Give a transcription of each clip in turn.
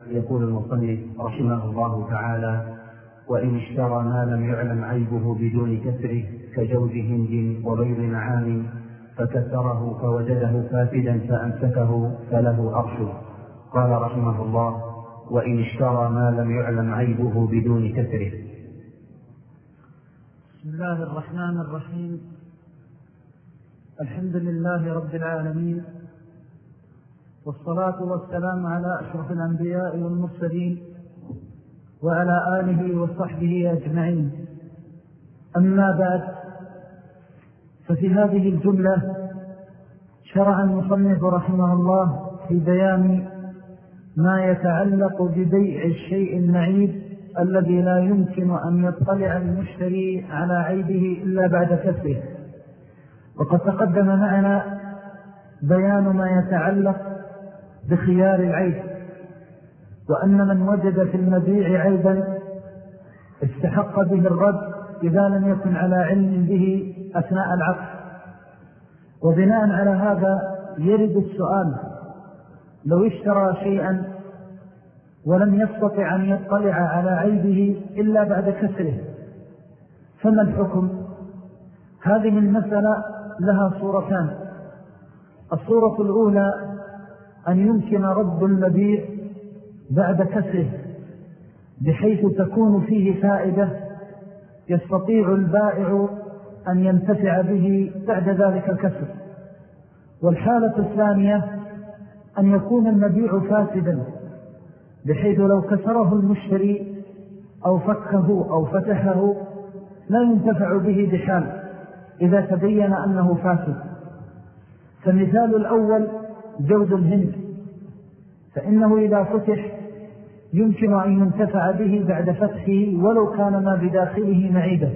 يقول المصنف رحمه الله تعالى: وإن اشترى ما لم يعلم عيبه بدون كسره كجوز هند وبيض نعام فكسره فوجده فاسدا فأمسكه فله أرشه. قال رحمه الله: وإن اشترى ما لم يعلم عيبه بدون كسره. بسم الله الرحمن الرحيم. الحمد لله رب العالمين، والصلاة والسلام على أشرف الأنبياء والمرسلين وعلى آله وصحبه أجمعين. أما بعد، ففي هذه الجملة شرع المصنف رحمه الله في بيان ما يتعلق ببيع الشيء المعيب الذي لا يمكن أن يطلع المشتري على عيبه إلا بعد كسره. وقد تقدم معنا بيان ما يتعلق بخيار العيب، وأن من وجد في المبيع عيبا استحق به الرد إذا لم يكن على علم به أثناء العقد. وبناء على هذا يرد السؤال: لو اشترى شيئا ولم يستطع أن يطلع على عيبه إلا بعد كسره فما الحكم؟ هذه المسألة لها صورتان. الصورة الأولى أن يمكن رد المبيع بعد كسره بحيث تكون فيه فائدة يستطيع البائع أن ينتفع به بعد ذلك الكسر. والحالة الثانية أن يكون المبيع فاسدا بحيث لو كسره المشتري أو فكه أو فتحه لا ينتفع به بحال إذا تبين أنه فاسد. فمثال الأول جوز الهند، فإنه إذا فتح يمكن أن ينتفع به بعد فتحه ولو كان ما بداخله معيبا.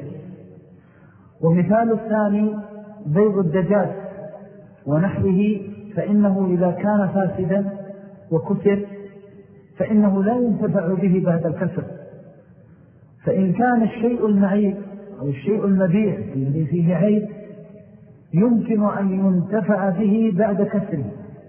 ومثال الثاني بيض الدجاج ونحوه، فإنه إذا كان فاسدا وكسر فإنه لا ينتفع به بعد الكسر. فإن كان الشيء المعيب أو الشيء المبيع الذي فيه عيب يمكن أن ينتفع به بعد كسره،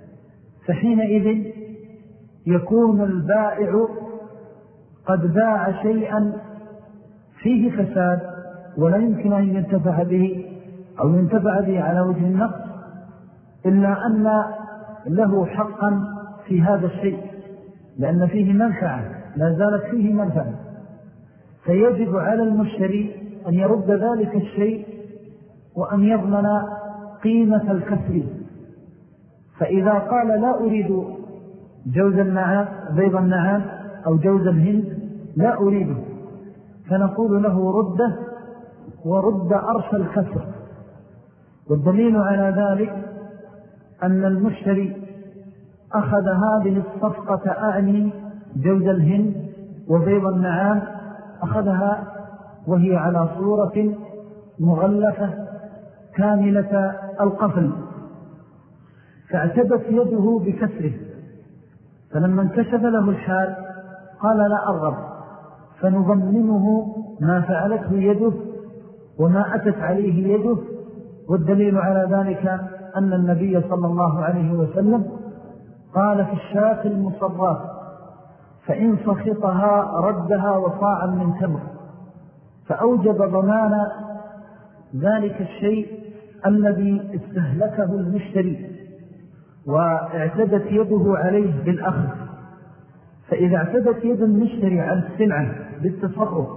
فحينئذ يكون البائع قد باع شيئا فيه فساد ولا يمكن أن ينتفع به أو ينتفع به على وجه النقص، إلا أن له حقا في هذا الشيء لأن فيه منفعة، لا زالت فيه منفعة، فيجب على المشتري أن يرد ذلك الشيء وأن يضمن قيمة الكسر. فإذا قال لا أريد جوز النعام بيض النعام أو جوز الهند لا أريده، فنقول له رده ورد أرش الكسر. والدليل على ذلك أن المشتري أخذ هذه الصفقة أعني جوز الهند وبيض النعام، أخذها وهي على صورة مغلفة كاملة القفل، فاعتدت يده بكسره، فلما انكشف له الحال قال لا أرغب، فنضمنه ما فعلته يده وما أتت عليه يده. والدليل على ذلك أن النبي صلى الله عليه وسلم قال في الشاة المصرات: فإن سخطها ردها وصاعا من تمر، فأوجب ضمان ذلك الشيء الذي استهلكه المشتري واعتدت يده عليه بالأخذ. فإذا اعتدت يد المشتري على السلعة بالتصرف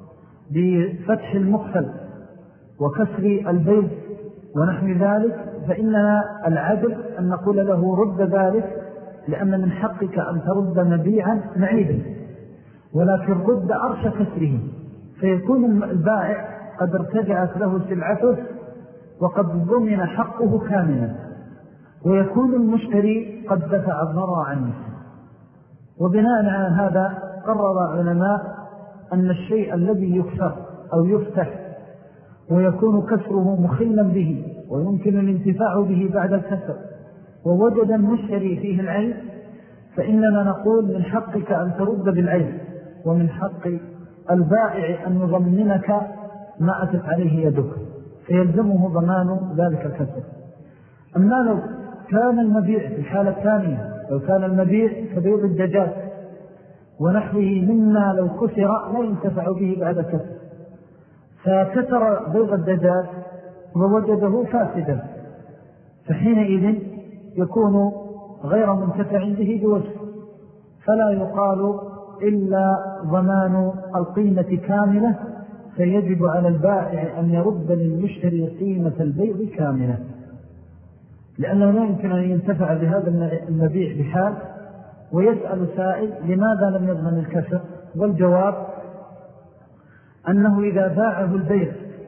بفتح المقفل وكسر البيض ونحو ذلك، فإننا العدل أن نقول له رد ذلك، لأن من حقك أن ترد مبيعا معيبا، ولكن رد أرش كسره، فيكون البائع قد ارتجعت له سلعته وقد ضمن حقه كاملا، ويكون المشتري قد دفع الضرر عن نفسه. وبناء على هذا قرر علماء أن الشيء الذي يكسر أو يفتح ويكون كسره مخلا به ويمكن الانتفاع به بعد الكسر ووجد المشتري فيه العيب، فإننا نقول من حقك أن ترد بالعيب، ومن حق البائع أن يضمنك ما أتت عليه يدك، فيلزمه ضمان ذلك الكسر. أما لو كان المبيع في الحالة الثانية، لو كان المبيع كبيض الدجاج ونحوه مما لو كسر لا ينتفع به بعد كسر، فكسر بيض الدجاج ووجده فاسدا، فحينئذ يكون غير منتفع به بوجه، فلا يقال إلا ضمان القيمة كاملة، فيجب على البائع أن يرد للمشتري قيمة البيض كاملة، لأنه لا يمكن أن ينتفع بهذا المبيع بحال. ويسأل سائل لماذا لم يضمن الكسر؟ والجواب أنه إذا باعه البيض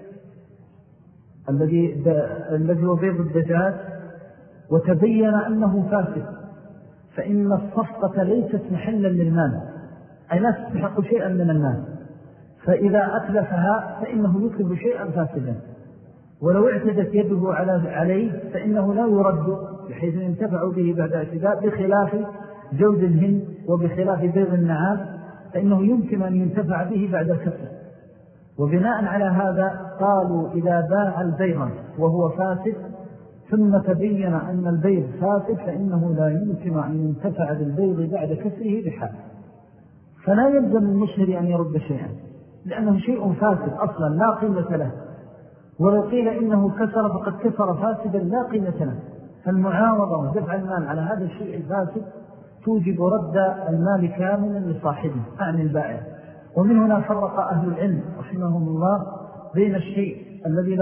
الذي هو بيض الدجاج وتبين أنه فاسد، فإن الصفقة ليست محلا للمال، أي لا تستحق شيئا من المال، فإذا أتلفها فإنه يتلف شيئا فاسدا، ولو اعتدت يده عليه فإنه لا يرد بحيث ينتفع به بعد اعتداء، بخلاف جوز الهند وبخلاف بيض النعام فإنه يمكن أن ينتفع به بعد الكسر. وبناء على هذا قالوا إذا باع البيض وهو فاسد ثم تبين أن البيض فاسد فإنه لا يمكن أن ينتفع بالبيض بعد كسره بحال، فلا يلزم المشتري أن يرد شيئا، لأنه شيء فاسد أصلا لا قيمة له، ولو قيل إنه كسر فقد كسر فاسدا لا قيمة له، فالمعاوضة ودفع المال على هذا الشيء الفاسد توجب رد المال كاملا لصاحبه عن البائع. ومن هنا فرق أهل العلم رحمهم الله بين الشيء الذي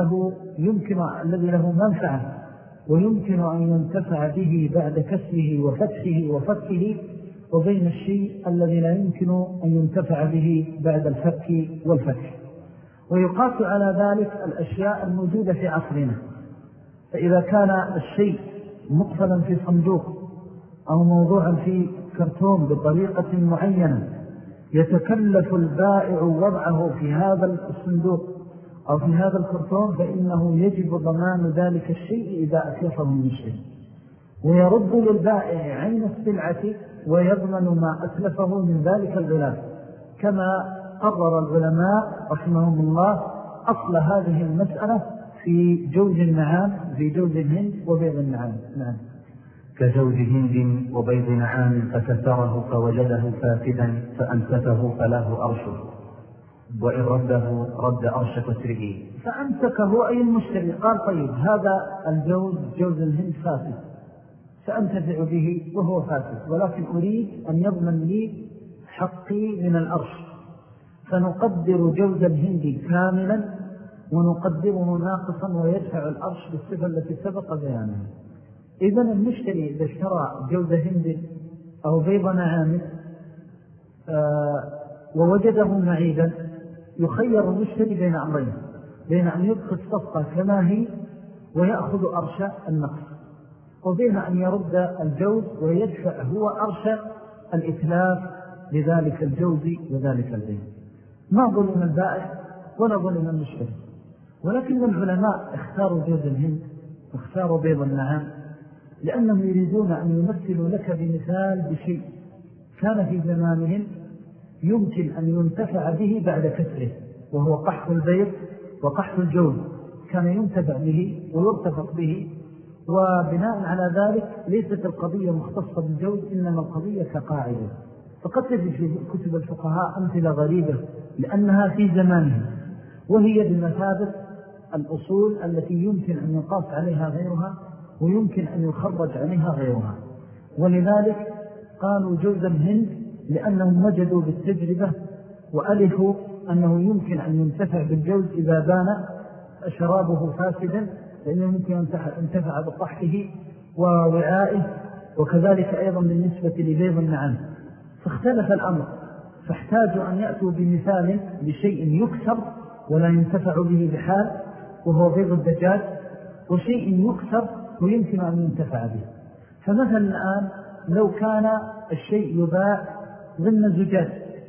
له منفعة ويمكن أن ينتفع به بعد كسره وفتحه وفكه، وبين الشيء الذي لا يمكن أن ينتفع به بعد الفك والفتح. ويقاس على ذلك الأشياء الموجودة في عصرنا، فإذا كان الشيء مقفلا في صندوق أو موضوعا في كرتون بطريقة معينة يتكلف البائع وضعه في هذا الصندوق أو في هذا الكرتون، فإنه يجب ضمان ذلك الشيء إذا أتلفه المشتري، ويرد للبائع عين السلعة ويضمن ما أتلفه من ذلك الغلاف، كما قرر العلماء رحمهم الله أصل هذه المسألة في جوز النعام، في جوز الهند وبيض النعام. نعم. كجوز هند وبيض نعام فكسره فوجده فاسدا فأنتفه فله أرشه، وإن رده رد أرش كسره. فأمسكه أي المشتري قال طيب هذا الجوز جوز الهند فاسد سأنتفع به وهو فاسد، ولكن أريد أن يضمن لي حقي من الأرش، فنقدر جوز الهند كاملا ونقدره ناقصا ويدفع الأرش بالصفة التي سبق بيانها. إذن المشتري إذا اشترى جوز هند أو بيض نعام ووجده معيدا يخير المشتري بين أمرين، بين أن يبقى الصفقة كما هي ويأخذ أرش النقص، وبين أن يرد الجوز ويدفع هو أرش الإتلاف لذلك الجوز وذلك البيض. ما ظلم البائع ولا ظلم المشتري، ولكن العلماء اختاروا جوز الهند واختاروا بيض النعام لأنهم يريدون أن يمثلوا لك بمثال بشيء كان في زمانهم يمكن أن ينتفع به بعد كسره، وهو قحط البيض وقحط الجوز، كان ينتفع به ويرتفق به. وبناء على ذلك ليست القضية مختصة بالجوز، إنما القضية كقاعدة. فقد تجد في كتب الفقهاء أمثلة غريبة لأنها في زمانهم، وهي بمثابة الأصول التي يمكن أن يقاس عليها غيرها ويمكن أن يخرج عليها غيرها. ولذلك قالوا جوز الهند لأنهم وجدوا بالتجربة وألفوا أنه يمكن أن ينتفع بالجوز إذا بان شرابه فاسدا، لأنه يمكن أن ينتفع بطحه ووعائه، وكذلك أيضا بالنسبة لبيض النعام. فاختلف الأمر، فاحتاجوا أن يأتوا بمثال لشيء يكسر ولا ينتفع به بحال، وهو بيض الدجاج، وشيء يكسر ويمكن أن ينتفع به. فمثلا الآن لو كان الشيء يباع ضمن زجاج،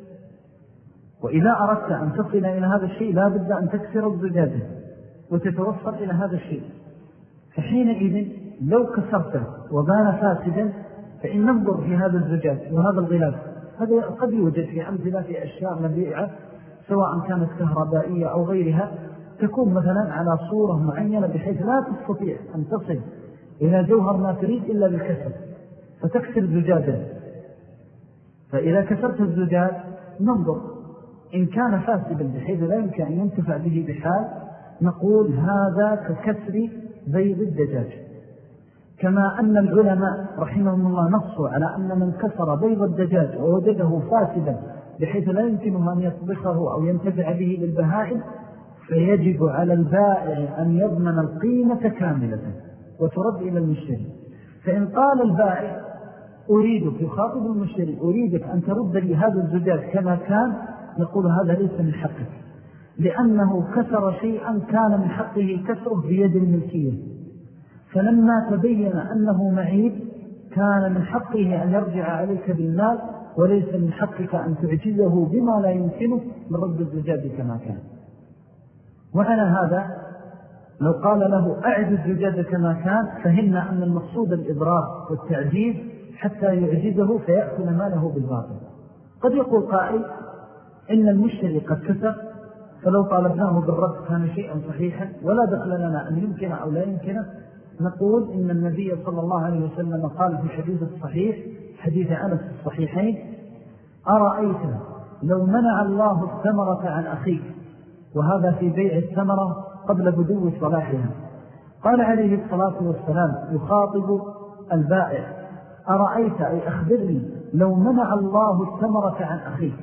وإذا أردت أن تصل إلى هذا الشيء لا بد أن تكسر الزجاجة وتتوصل إلى هذا الشيء، فحينئذ لو كسرته وبان فاسدا فإن ننظر في هذا الزجاج وهذا الغلاف، هذا قد يوجد في أمثلة في أشياء مبيعة سواء كانت كهربائية أو غيرها، تكون مثلا على صورة معينة بحيث لا تستطيع أن تصل إلى جوهر ما تريد إلا بالكسر، فتكسر زجاجا، فإذا كسرت الزجاج ننظر إن كان فاسدا بحيث لا يمكن أن ينتفع به بحال نقول هذا ككسر بيض الدجاج. كما أن العلماء رحمهم الله نصوا على أن من كسر بيض الدجاج ووجده فاسدا بحيث لا يمكنه أن يطبخه أو ينتفع به للبهائم فيجب على البائع أن يضمن القيمة كاملة وترد إلى المشتري. فإن قال البائع أريدك، يخاطب المشتري، أريدك أن ترد لي هذا الزجاج كما كان، يقول هذا ليس من حقك، لأنه كسر شيئا كان من حقه كسره بيد الملكية، فلما تبين أنه معيب كان من حقه أن يرجع عليك بالمال وليس من حقك أن تعجزه بما لا يمكنه من رد الزجاج كما كان. وعلى هذا لو قال له أعد الزجاج كما كان فهمنا أن المقصود الإضرار والتعجيز حتى يعجزه فيأكل ماله بالباطل. قد يقول قائل إن المشتري قد كسر فلو طالبناه بالرد كان شيئا صحيحا ولا دخل لنا أن يمكن أو لا يمكن. نقول إن النبي صلى الله عليه وسلم قال في حديث الصحيح حديث أنس الصحيحين أرأيت لو منع الله الثمرة عن أخيك، وهذا في بيع الثمرة قبل بدو صلاحها. قال عليه الصلاة والسلام يخاطب البائع أرأيت أي أخبرني لو منع الله الثمرة عن أخيك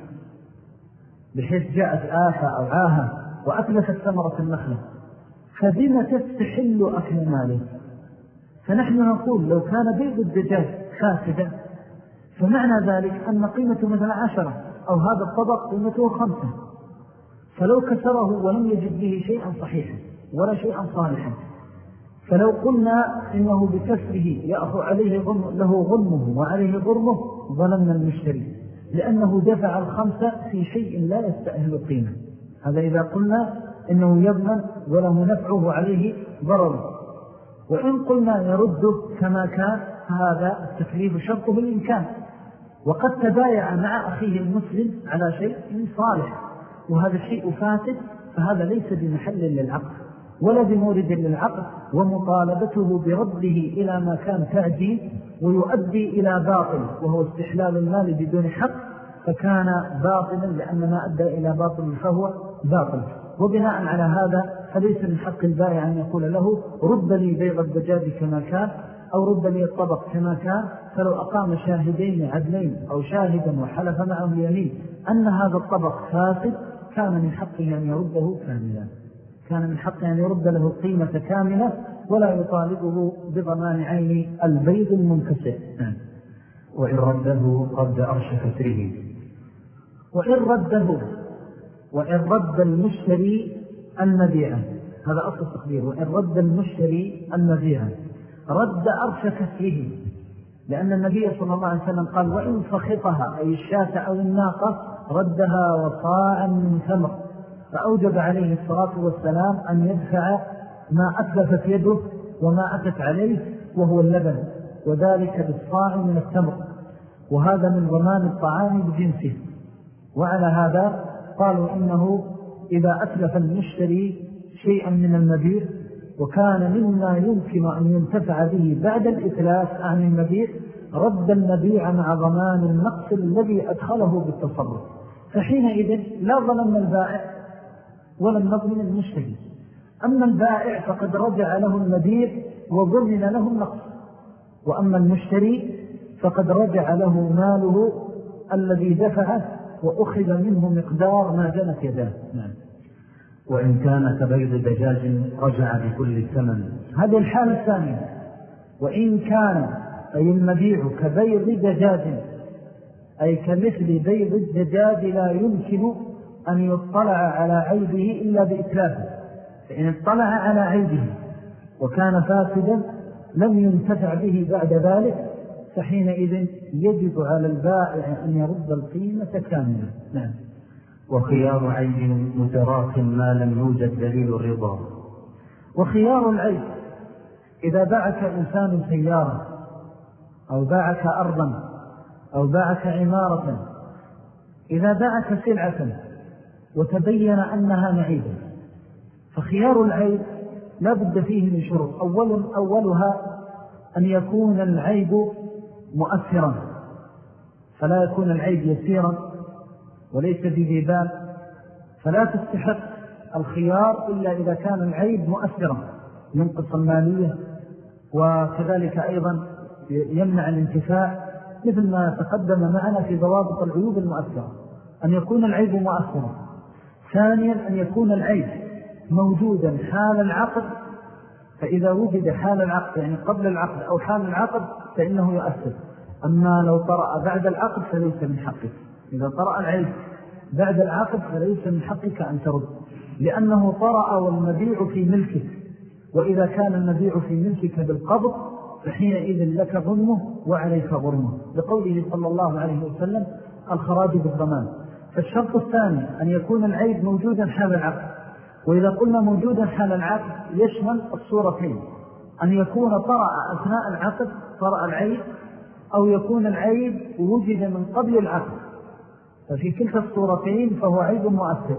بحيث جاءت آفة أو عاهة وأكلت ثمرة النخلة فبما تستحل أكل ماله؟ فنحن نقول لو كان بيض الدجاج فاسدا فمعنى ذلك أن قيمته مثلا 10 أو هذا الطبق قيمته 5، فلو كسره ولم يجد به شيئا صحيحا ولا شيئا صالحا، فلو قلنا إنه بكسره يأخذ عليه له غنمه وعليه غرمه ظلمنا المشتري لأنه دفع 5 في شيء لا يستأهل القيمة. هذا إذا قلنا إنه يضمن وله نفعه عليه ضرره. وإن قلنا يرده كما كان هذا التكليف شرطه بالإمكان، وقد تبايع مع أخيه المسلم على شيء صالح وهذا الشيء فاسد، فهذا ليس بمحل للعقد ولا بمورد للعقد، ومطالبته برده إلى ما كان تعجيز ويؤدي إلى باطل وهو استحلال المال بدون حق فكان باطلا، لأن ما أدى إلى باطل فهو باطل. وبناء على هذا فليس من حق البائع أن يقول له رد لي بيض الدجاج كما كان أو رد لي الطبق كما كان. فلو أقام شاهدين عدلين أو شاهدا وحلف معه يمين أن هذا الطبق فاسد كان من حقه أن يرده كاملا، كان من حقه أن يرد له القيمة كاملة ولا يطالبه بضمان عين البيض المنكسر. وإن رده رد أرش كسره. وإن رد المشتري المبيع، هذا أصل التقدير. وإن رد المشتري المبيع رد أرش كسره، لأن النبي صلى الله عليه وسلم قال وإن فخطها أي الشاة أو الناقة ردها وصاعا من تمر، فأوجب عليه الصلاة والسلام أن يدفع ما أتلفت يده وما أتت عليه وهو اللبن، وذلك بالصاع من التمر، وهذا من ضمان الطعام بجنسه. وعلى هذا قالوا إنه إذا أتلف المشتري شيئا من المبيع وكان مما يمكن أن ينتفع به بعد الإتلاف عن المبيع رد المبيع مع ضمان النقص الذي أدخله بالتصرف، فحينئذ لا ظلمنا البائع ولم نظلم المشتري. أما البائع فقد رجع له المبيع وضمن له النقص، وأما المشتري فقد رجع له ماله الذي دفعه وأخذ منه مقدار ما جنت يداه. وإن كان كبيض دجاج رجع بكل الثمن. هذه الحالة الثانية. وإن كان أي المبيع كبيض دجاج أي كمثل بيض الدجاج لا يمكن أن يطلع على عيبه إلا بإتلافه، فإن اطلع على عيبه وكان فاسدا لم ينتفع به بعد ذلك فحينئذ يجب على البائع أن يرد القيمة كاملة. وخيار عيب متراخ ما لم يوجد دليل الرضا. وخيار العيب إذا باعك إنسان سيارة أو باعك أرضا أو باعك عمارة، إذا باعك سلعة وتبين أنها معيبة فخيار العيب لا بد فيه من شروط. أولها أن يكون العيب مؤثرا، فلا يكون العيب يسيرا وليس بذي بال، فلا تستحق الخيار إلا إذا كان العيب مؤثرا ينقص المالية، وكذلك أيضا يمنع الانتفاع، مثل ما تقدم معنا في ضوابط العيوب المؤثرة، أن يكون العيب مؤثرا. ثانيا أن يكون العيب موجودا حال العقد، فإذا وجد حال العقد يعني قبل العقد أو حال العقد فإنه يؤثر. أما لو طرأ بعد العقد فليس من حقك. إذا طرأ العيب بعد العقد فليس من حقك أن ترد، لأنه طرأ والمبيع في ملكك، وإذا كان المبيع في ملكك بالقبض فحينئذ لك ظلمه وعليك غرمه، لقوله صلى الله عليه وسلم الخراج بالضمان. فالشرط الثاني أن يكون العيب موجودا حال العقد، وإذا قلنا موجودا حال العقد يشمل الصورتين، أن يكون طرأ أثناء العقد طرأ العيب، أو يكون العيب وجد من قبل العقد، ففي كلتا الصورتين فهو عيب مؤثر.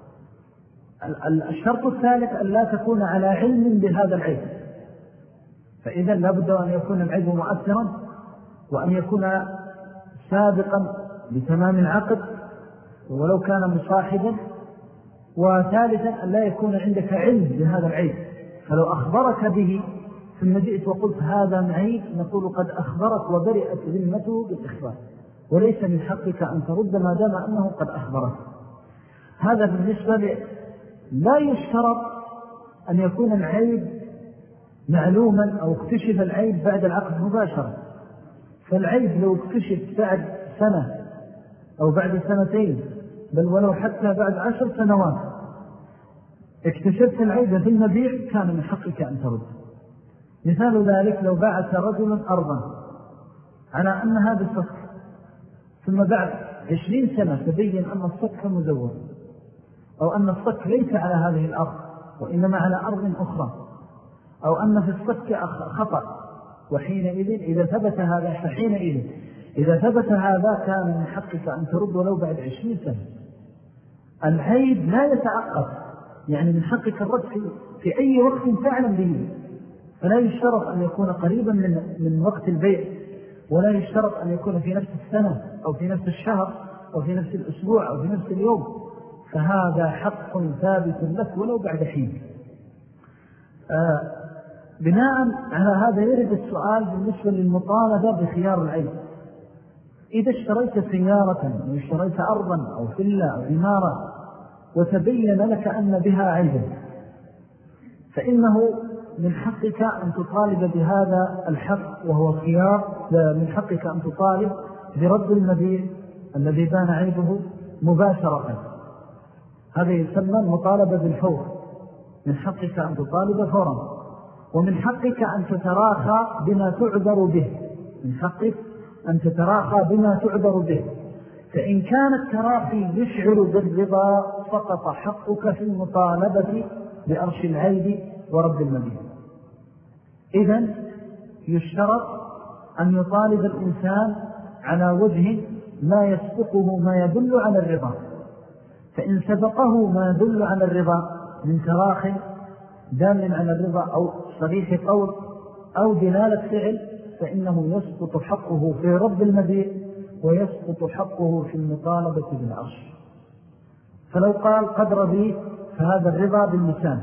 الشرط الثالث أن لا تكون على علم بهذا العيب، فإذا لابد أن يكون العيب مؤثرا، وأن يكون سابقا بتمام العقد ولو كان مصاحبا. وثالثا أن لا يكون عندك علم بهذا العيب، فلو أخبرك به ثم جئت وقلت هذا معيب نقول قد أخبرك وبرئت ذمته بالإخبار، وليس من حقك أن ترد ما دام أنه قد أخبرك. هذا بالنسبة لا يشترط أن يكون العيب معلوما أو اكتشف العيب بعد العقد مباشرة، فالعيب لو اكتشف بعد سنة أو بعد سنتين بل ولو حتى بعد 10 سنوات اكتشفت العيب في المبيع كان من حقك أن ترد. مثال ذلك لو باعت رجل أرضا على أنها بالصك، ثم بعد 20 سنة تبين أن الصك مزور، أو أن الصك ليس على هذه الأرض وإنما على أرض أخرى، أو أن في الصك خطأ، وحينئذ إذا ثبت هذا فحينئذ إذا ثبت هذا كان من حقك أن ترد ولو بعد 20 سنة. العيب لا يتعقب، يعني من حقك الرد في أي وقت تعلم به، فلا يشترط أن يكون قريبا من وقت البيع، ولا يشترط أن يكون في نفس السنة أو في نفس الشهر أو في نفس الأسبوع أو في نفس اليوم، فهذا حق ثابت لك ولو بعد حين. بناء على هذا يرد السؤال بالنسبة للمطالبة بخيار العيب. إذا اشتريت سيارة أو اشتريت أرضا أو فيلا أو عمارة وتبين لك أن بها عيبا، فإنه من حقك أن تطالب بهذا الحق، وهو خيار. من حقك أن تطالب برد المبيع الذي بان عيبه مباشرة، هذا يسمى المطالبة بالفور. من حقك أن تطالب فورا، ومن حقك أن تتراخى بما تعذر به. من حقك أن تتراخى بما تعذر به، فإن كان التراخي يشعر بالرضا سقط حقك في المطالبة بأرش العيب ورد المبيع. إذن يشترط أن يطالب الإنسان على وجه ما يسبقه ما يدل على الرضا، فإن سبقه ما يدل على الرضا من تراخ دال على الرضا أو صريح قول أو دلالة فعل، فإنه يسقط حقه في رد المبيع ويسقط حقه في المطالبة بالعرش. فلو قال قد رضيت فهذا الرضا باللسان،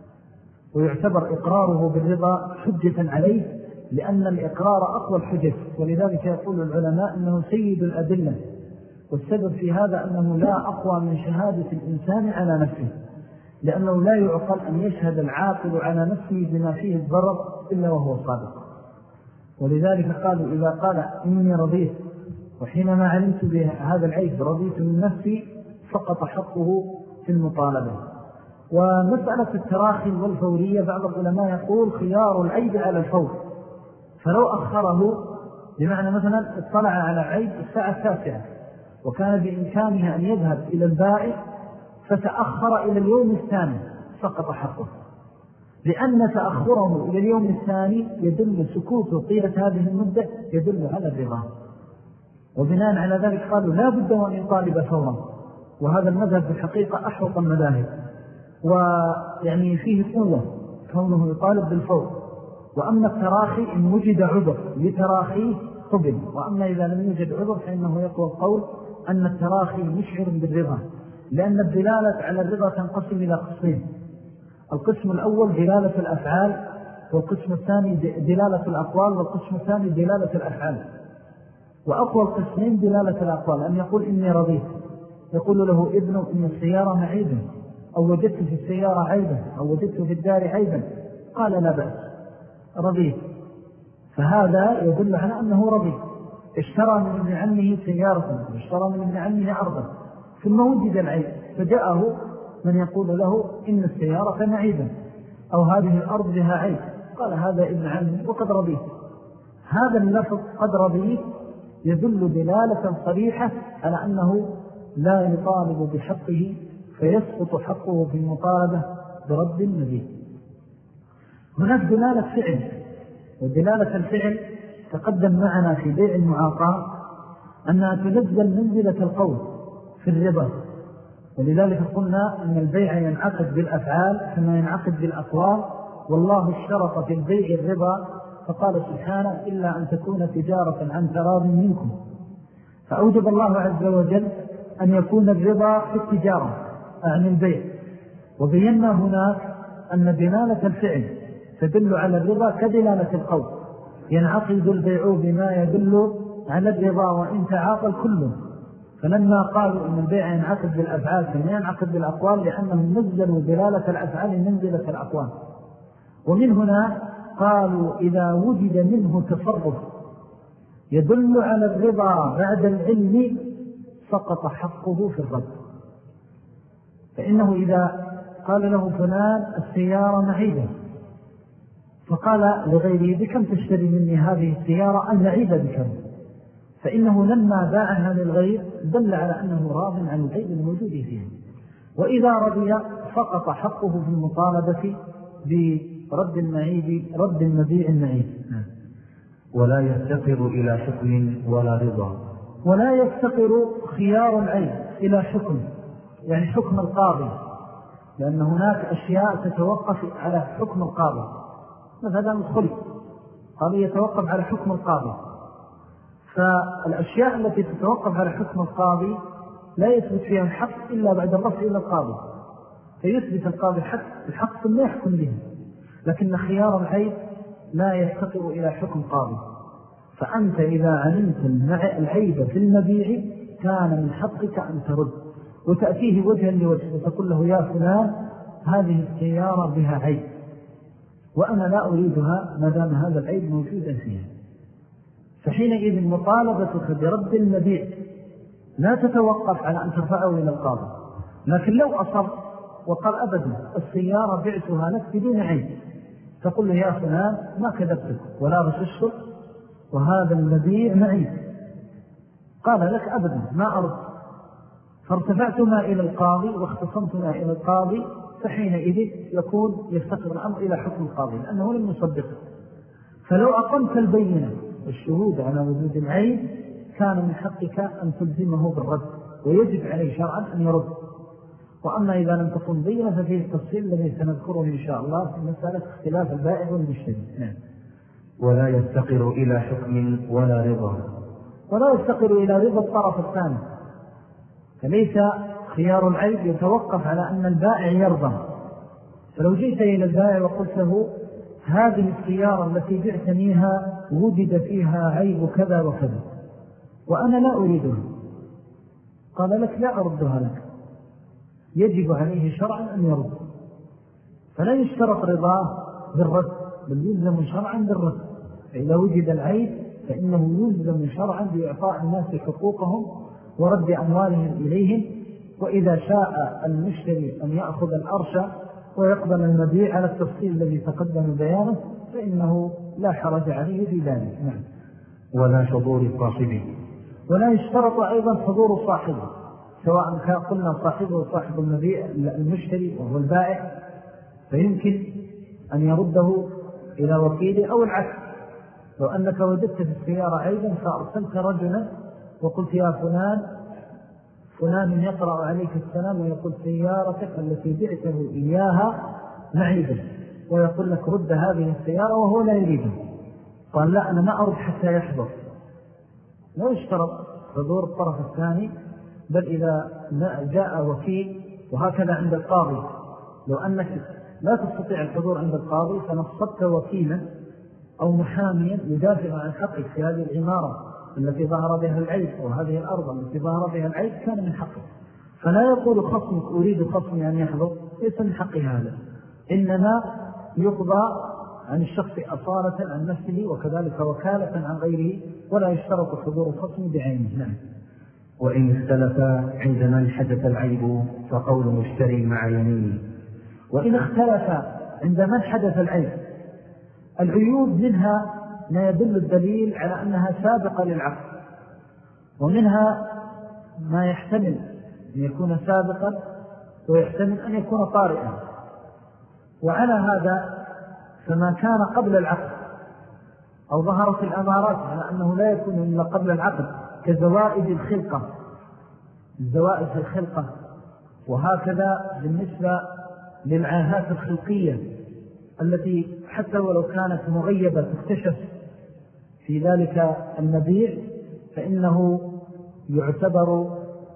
ويعتبر إقراره بالرضا حجة عليه، لأن الإقرار أقوى الحجج، ولذلك يقول العلماء أنه سيد الأدلة. والسبب في هذا أنه لا أقوى من شهادة الإنسان على نفسه، لأنه لا يعقل أن يشهد العاقل على نفسه بما فيه الضرر إلا وهو صادق. ولذلك قالوا إذا قال إني رضيت وحينما علمت بهذا العيب رضيت من نفسي سقط حقه في المطالبة. ومسألة التراخي والفورية بعض العلماء يقول خيار العيب على الفور، فلو أخره بمعنى مثلا اطلع على عيب الساعة 9 وكان بإمكانها أن يذهب إلى البائع فتأخر إلى اليوم الثاني سقط حقه، لأن تأخره إلى اليوم الثاني يدل سكوته طيلة هذه المدة يدل على الرضا. وبناء على ذلك قالوا لا بد أن يطالب فورا، وهذا المذهب في الحقيقة أحوط المذاهب، ويعني فيه قوة كونه يطالب بالفور. وأما التراخي إن وجد عذر لتراخيه قبل. وأما إذا لم يوجد عذر فإنه يقوى القول أن التراخي مشعر بالرضا، لأن الدلالة على الرضا تنقسم إلى قسمين: القسم الأول دلالة الأفعال، والقسم الثاني دلالة الأقوال، والقسم الثاني دلالة الأفعال. وأقوى القسمين دلالة الأقوال، أن يقول إني رضيت، يقول له ابن إن السيارة معيبا، أو وجدت في السيارة عيبا، أو وجدت في الدار عيبا، قال لا بأس رضيت، فهذا يدل على أنه رضي. اشترى من ابن عمه سيارة، اشترى من ابن عمه عرضا، ثم وجد العيب فجاءه من يقول له إن السيارة معيبا، أو هذه الأرض بها عيب، قال هذا ابن عمه وقد رضيت. هذا اللفظ قد رضيت يدل دلالة صريحة على أنه لا يطالب بحقه، فيسقط حقه في المطالبة برد المزيد. هناك دلالة فعل، ودلالة الفعل تقدم معنا في بيع المعاقاة أنها تنزل منزلة القول في الربا، ولذلك قلنا أن البيع ينعقد بالأفعال كما ينعقد بالأقوال، والله اشترط في البيع الربا فقال سبحانه إلا أن تكون تجارة عن تراض منكم، فأوجب الله عز وجل أن يكون الربا في التجارة عن البيع. وبينا هناك أن دلالة الفعل تدل على الربا كدلالة القول، ينعقد البيع بما يدل على الربا وإن تعاقل كله. فلما قالوا أن البيع ينعقد بالأفعال كما ينعقد بالأقوال، لأنهم نزلوا دلالة الأفعال منزلة الأقوال. ومن هنا قالوا إذا وجد منه تصرف يدل على الرضا بعد العلم سقط حقه في الرد. فإنه إذا قال له فلان السيارة معيبة، فقال لغيره بكم تشتري مني هذه السيارة المعيبة بكم، فإنه لما باعها للغير دل على أنه راض عن العيب الموجود فيه. وإذا رضي سقط حقه في المطالبة برد المعيب، رد المبيع المعيب. ولا يفتقر إلى حكم ولا رضا. ولا يفتقر خيار العيب إلى حكم، يعني حكم القاضي، لأن هناك أشياء تتوقف على حكم القاضي. مثلا الخلق قاضي يتوقف على حكم القاضي، فالأشياء التي تتوقف على حكم القاضي لا يثبت فيها الحق إلا بعد الرفع إلى القاضي، فيثبت القاضي الحق ثم يحكم به. لكن خيار العيب لا يفتقر إلى حكم قاضي. فأنت إذا علمت العيب في المبيع كان من حقك أن ترد، وتأتيه وجها لوجه وتقول له يا فلان هذه السيارة بها عيب وأنا لا أريدها ما دام هذا العيب موجودا فيها. فحينئذ مطالبتك برد المبيع لا تتوقف على أن ترفعه إلى القاضي. لكن لو أصر وقال أبدا السيارة بعتها لك بدون عيب، تقول له يا فلان ما كذبتك ولا غششتك وهذا المبيع معيب، قال لك أبدا ما أرد، فارتفعتما إلى القاضي واختصمتما إلى القاضي، فحينئذ يكون يفتقر الأمر إلى حكم القاضي لأنه لم يصدقه. فلو أقمت البينة والشهود على وجود العيب كان من حقك أن تلزمه بالرد، ويجب عليه شرعا أن يرد. وأما إذا لم تكن بينة ففيه التفصيل الذي سنذكره إن شاء الله في مسألة اختلاف البائع والمشتري. ولا يفتقر إلى حكم ولا رضا. ولا يفتقر إلى رضا الطرف الثاني، فليس خيار العيب يتوقف على أن البائع يرضى. فلو جئت إلى البائع وقلت له هذه السيارة التي بعتنيها وجد فيها عيب كذا وكذا وأنا لا أريدها، قال لك لا أردها لك، يجب عليه شرعا أن يرد. فلا يشترط رضاه بالرد، بل يلزم شرعا بالرد. فإذا وجد العيب فإنه يلزم شرعا بإعطاء الناس حقوقهم ورد أموالهم إليهم. وإذا شاء المشتري أن يأخذ الأرش ويقبل المبيع على التفصيل الذي تقدم بيانه فإنه لا حرج عليه في ذلك. ولا حضور صاحبه. ولا يشترط أيضا حضور صاحبه، سواء كان قلنا صاحبه صاحب المبيع المشتري وهو البائع، فيمكن أن يرده إلى وكيله أو العكس. لو أنك وجدت في السيارة عيبا فأرسلت رجلا وقلت يا فلان يقرأ عليك السلام ويقول سيارتك التي بعته إياها معيبا، ويقول لك رد هذه السيارة وهو لا يريدها. قال لا أنا ما أرد حتى يحضر، لا يشترط حضور الطرف الثاني، بل إذا جاء وكيل، وهكذا عند القاضي، لو أنك لا تستطيع الحضور عند القاضي فنصبت وكيلا أو محاميا يدافع عن حقك في هذه العمارة التي ظهر بها العيب، وهذه الأرض التي ظهر بها العيب، كان من حقك. فلا يقول خصمك أريد خصمي أن يحضر، ليس من حق هذا، إنما يقضى عن الشخص أصالة عن نفسه، وكذلك وكالة عن غيره، ولا يشترط حضور الخصم بعينه. نعم. وإن اختلف عند من حدث العيب فقول مشتري مع يمينه. وإن اختلف عند من حدث العيب، العيوب منها ما يدل الدليل على أنها سابقة للعقد، ومنها ما يحتمل أن يكون سابقا ويحتمل أن يكون طارئا. وعلى هذا فما كان قبل العقد أو ظهرت الأمارات على أنه لا يكون إلا قبل العقد كزوائد الخلقة، الزوائد في الخلقة، وهكذا بالنسبة للعاهات الخلقية التي حتى ولو كانت مغيبة تكتشف في ذلك المبيع، فإنه يعتبر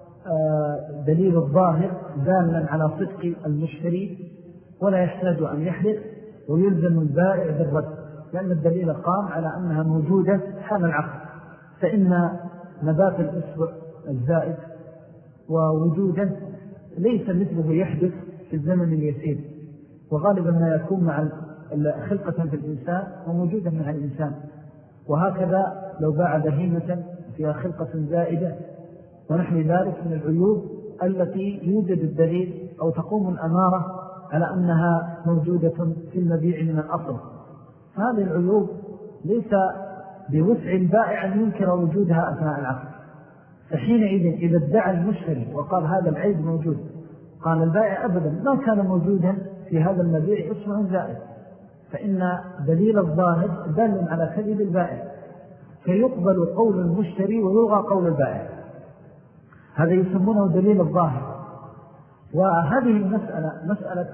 دليل الظاهر دالا على صدق المشتري، ولا يحتاج أن يحلف، ويلزم البائع بالرد، لأن الدليل قام على أنها موجودة حال العقد. فإن نبات الأسبوع الزائد ووجوده ليس مثله يحدث في الزمن اليسير، وغالبا ما يكون مع خلقة في الإنسان وموجودا مع الإنسان. وهكذا لو باع بهيمة فيها خلقة زائدة ونحن ذلك من العيوب التي يوجد الدليل أو تقوم الأمارة على أنها موجودة في المبيع من الأصل. هذه العيوب ليس بوسع البائع أن ينكر وجودها أثناء العقد. فحينئذ إذا ادعى المشتري وقال هذا العيب موجود، قال البائع أبدا ما كان موجودا في هذا المبيع اسمع زائد، فإن دليل الظاهر دال على كذب البائع، فيقبل قول المشتري ويلغى قول البائع. هذا يسمونه دليل الظاهر. وهذه المسألة مسألة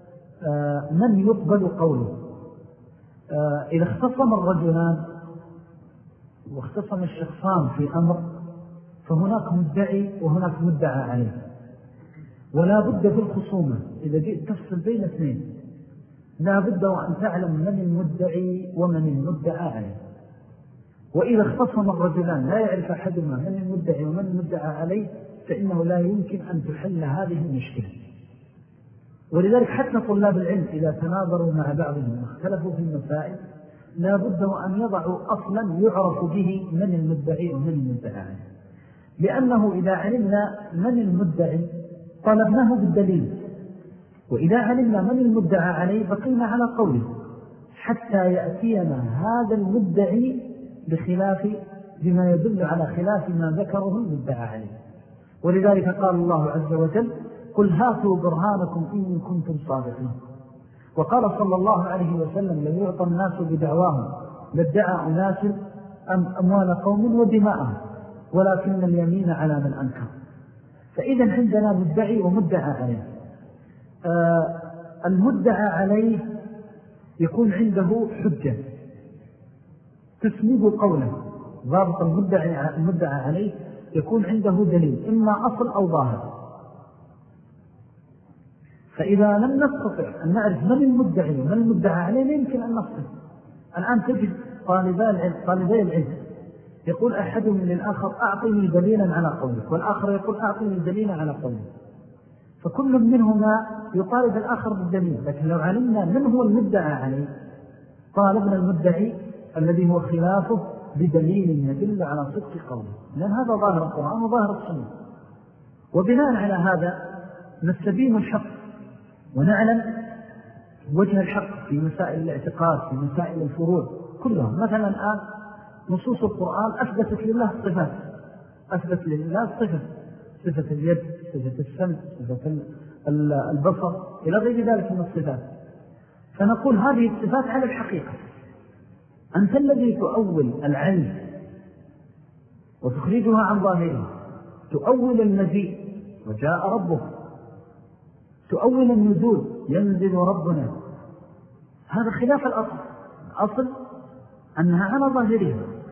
من يقبل قوله. إذا اختصم الرجلان واختصم الشخصان في أمر، فهناك مدعي وهناك مدعى عليه، ولا بد في الخصومة إذا جئت تفصل بين اثنين لا بد وأن تعلم من المدعي ومن المدعى عليه. وإذا اختصم الرجلان لا يعرف أحدهما من المدعي ومن المدعى عليه، فإنه لا يمكن أن تحل هذه المشكلة. ولذلك حتى طلاب العلم إذا تناظروا مع بعضهم واختلفوا في المسائل لا بد وأن يضعوا أصلا يعرف به من المدعي ومن المدعى عليه، لأنه إذا علمنا من المدعي طلبناه بالدليل، وإذا علمنا من المدعى عليه بقينا على قوله حتى يأتينا هذا المدعي بخلاف بما يدل على خلاف ما ذكره المدعى عليه. ولذلك قال الله عز وجل قل هاتوا برهانكم إن كنتم صادقين. وقال صلى الله عليه وسلم لن يعطى الناس بدعواهم لادعى أناس أموال قوم ودماءهم ولكن اليمين على من أنكر. فإذا عندنا مدعي ومدعى عليه. المدعى عليه يكون عنده حجة تسند قوله، ضابط المدعى عليه يكون عنده دليل إما أصل أو ظاهر. فإذا لم نستطع أن نعرف من المدعي ومن المدعى عليه لا يمكن أن نصل. الآن تجد طالبي العلم يقول أحدهم للآخر أعطني دليلا على قولك، والآخر يقول أعطني دليلا على قولك، فكل منهما يطالب الآخر بالدليل. لكن لو علمنا من هو المدعى عليه طالبنا المدعي الذي هو خلافه بدليل يدل على صدق قوله، لأن هذا ظاهر القرآن وظاهر السنة. وبناء على هذا نستبين الحق ونعلم وجه الحق في مسائل الاعتقاد، في مسائل الفروع كلها. مثلا الآن نصوص القرآن أثبتت لله الصفات، أثبت لله الصفة، صفة اليد، صفة السمع، صفة البصر إلى غير ذلك من الصفات. فنقول هذه الصفات على الحقيقة. أنت الذي تؤول العلم وتخرجها عن ظاهره، تؤول المجيء وجاء ربه، تؤول النزول ينزل ربنا، هذا خلاف الأصل. الأصل أنها على ظاهرها.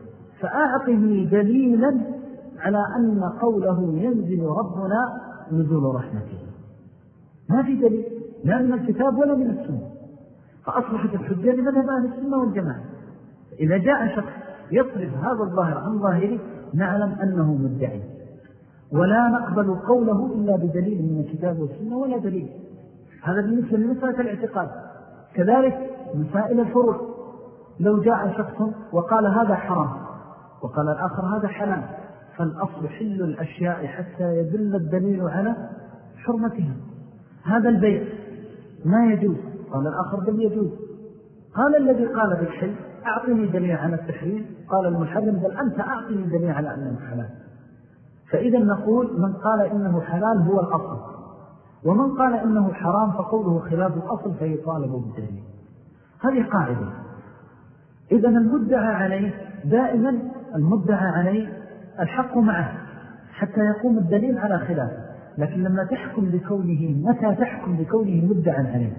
فأعطني دليلا على أن قوله ينزل ربنا نزول رحمته. ما في دليل لا من الكتاب ولا من السنة، فأصبحت الحجة لمذهب أهل السنة والجماعة. إذا جاء شخص يصرف هذا الظاهر عن ظاهره نعلم أنه مدعي، ولا نقبل قوله إلا بدليل من الكتاب والسنة ولا دليل. هذا بالنسبة لمسألة الاعتقاد. كذلك مسائل الفروع، لو جاء شخص وقال هذا حرام وقال الآخر هذا حلال، فالأصل حل الأشياء حتى يدل الدليل على حرمتها. هذا البيع ما يجوز، قال الآخر بل يجوز. قال الذي قال بالحل أعطني دليل على التحريم، قال المحرم بل أنت أعطني دليل على أنه حلال. فإذا نقول من قال إنه حلال هو الأصل، ومن قال إنه حرام فقوله خلاف الأصل فيطالب بالدليل. هذه قاعدة. إذا المدعى عليه دائما المدعى عليه الحق معه حتى يقوم الدليل على خلافه، لكن لما تحكم بكونه متى تحكم بكونه مدعى عليه؟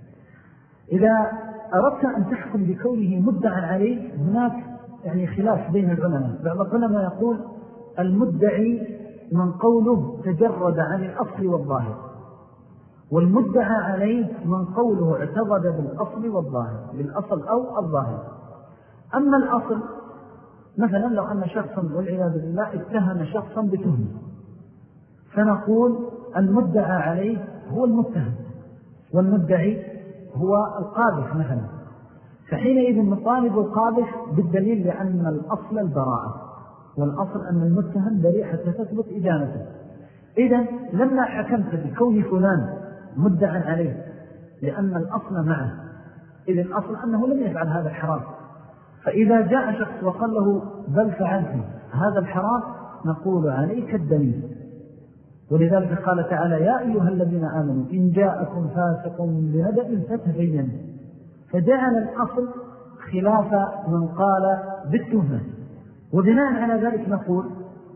إذا أردت أن تحكم بكونه مدعى عليه هناك يعني خلاف بين العلماء. بعض العلماء يقول المدعي من قوله تجرد عن الأصل والظاهر، والمدعى عليه من قوله اعتقد بالأصل والظاهر، بالأصل أو الظاهر. أما الأصل مثلا لو أن شخصا والعياذ بالله اتهم شخصا بتهمة، فنقول المدعى عليه هو المتهم والمدعي هو القاذف مثلا، فحينئذ نطالب القاذف بالدليل لأن الأصل البراءة، والأصل أن المتهم بريء حتى تثبت إدانته. إذن لما حكمت بكون فلان مدعى عليه لأن الأصل معه، إذن الأصل أنه لم يفعل هذا الحرام، فإذا جاء شخص وقال له بل فعلت هذا الحرام نقول عليك الدليل. ولذلك قال تعالى يا أيها الذين آمنوا إن جاءكم فاسق بنبأ فتبينوا، فجعل الأصل خلاف من قال بالتهمة. وبناء على ذلك نقول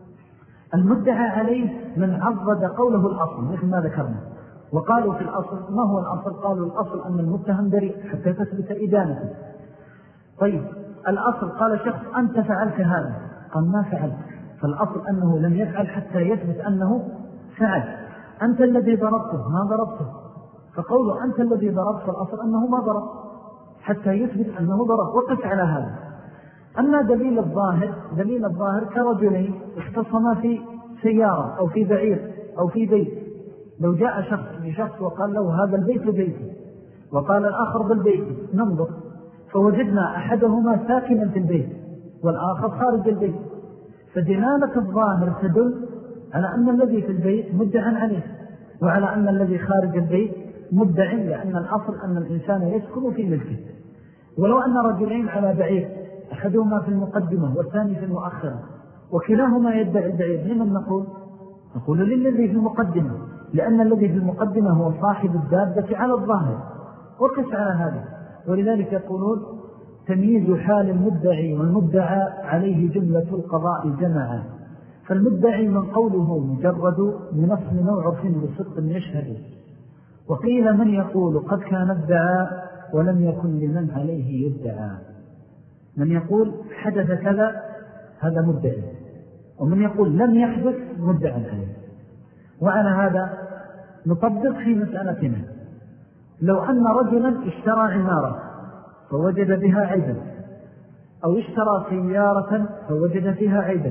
المدعى عليه من عضد قوله الأصل مثل ما ذكرنا، وقالوا في الأصل ما هو الأصل؟ قالوا الأصل أن المتهم بريء حتى تثبت إدانته. طيب الأصل قال شخص أنت فعلت هذا، قال ما فعلت، فالأصل أنه لم يفعل حتى يثبت أنه فعل. أنت الذي ضربته ما ضربته، فقوله أنت الذي ضربت فالأصل أنه ما ضرب حتى يثبت أنه ضرب، وقف على هذا. أما دليل الظاهر كرجلين اختصما في سيارة أو في بعير أو في بيت، لو جاء شخص بشخص وقال له هذا البيت بيتي وقال الآخر بالبيت، ننظر فوجدنا أحدهما ساكنا في البيت والآخر خارج البيت، فدلالة الظاهر تدل على أن الذي في البيت مدعى عليه، وعلى أن الذي خارج البيت مدعى، لأن الأصل أن الإنسان يسكن في ملكه. ولو أن رجلين على بعير أحدهما في المقدمة والثاني في المؤخرة وكلاهما يدعي البعير، لمن نقول؟ نقول للذي في المقدمة، لأن الذي في المقدمة هو صاحب الدابة على الظاهر، وقس على هذا. ولذلك يقولون تمييز حال المدعي والمدعى عليه جملة القضاء جمعا، فالمدعي من قوله مجرد من أصل نوع بصدق يشهد، وقيل من يقول قد كان ادعى ولم يكن لمن عليه يدعى. من يقول حدث كذا هذا مدعي، ومن يقول لم يحدث مدعى عليه. وعلى هذا نطبق في مسألتنا، لو أن رجلا اشترى عمارة فوجد بها عيبا، أو اشترى سيارة فوجد فيها عيبا،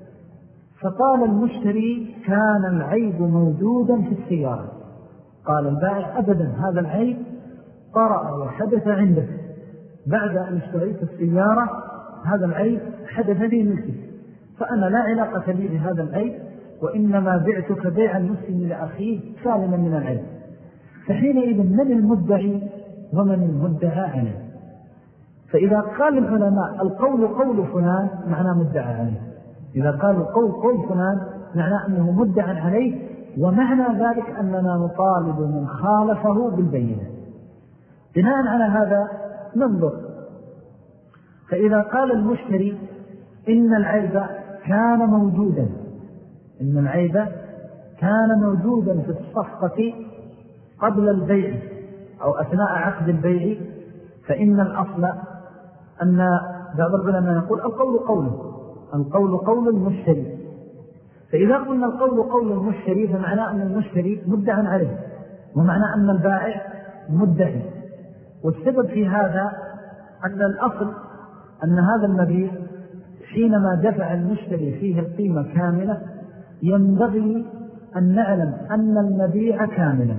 فقال المشتري كان العيب موجودا في السيارة، قال البائع أبدا هذا العيب طرأ وحدث عندك بعد أن اشتريت السيارة، هذا العيب حدث لي ملكي، فأنا لا علاقة لي بهذا العيب، وإنما بعتك بيع المسلم لأخيه سالما من العيب. فحينئذ من المدعي ومن المدعى عليه؟ فإذا قال العلماء القول قول فلان معناه مدعى عليه، إذا قالوا قول فلان معناه أنه مدعى عليه، ومعنى ذلك أننا نطالب من خالفه بالبينة. بناء على هذا ننظر، فإذا قال المشتري إن العيب كان موجودا، إن العيب كان موجودا في الصفقة قبل البيع أو أثناء عقد البيع، فإن الأصل أن بعض العلماء يقول القول قوله، القول قول المشتري. فإذا قلنا القول قول المشتري فمعنى أن المشتري مدعى عليه، ومعنى أن البائع مدعي. والسبب في هذا أن الأصل أن هذا المبيع حينما دفع المشتري فيه القيمة كاملة ينبغي أن نعلم أن المبيع كاملا.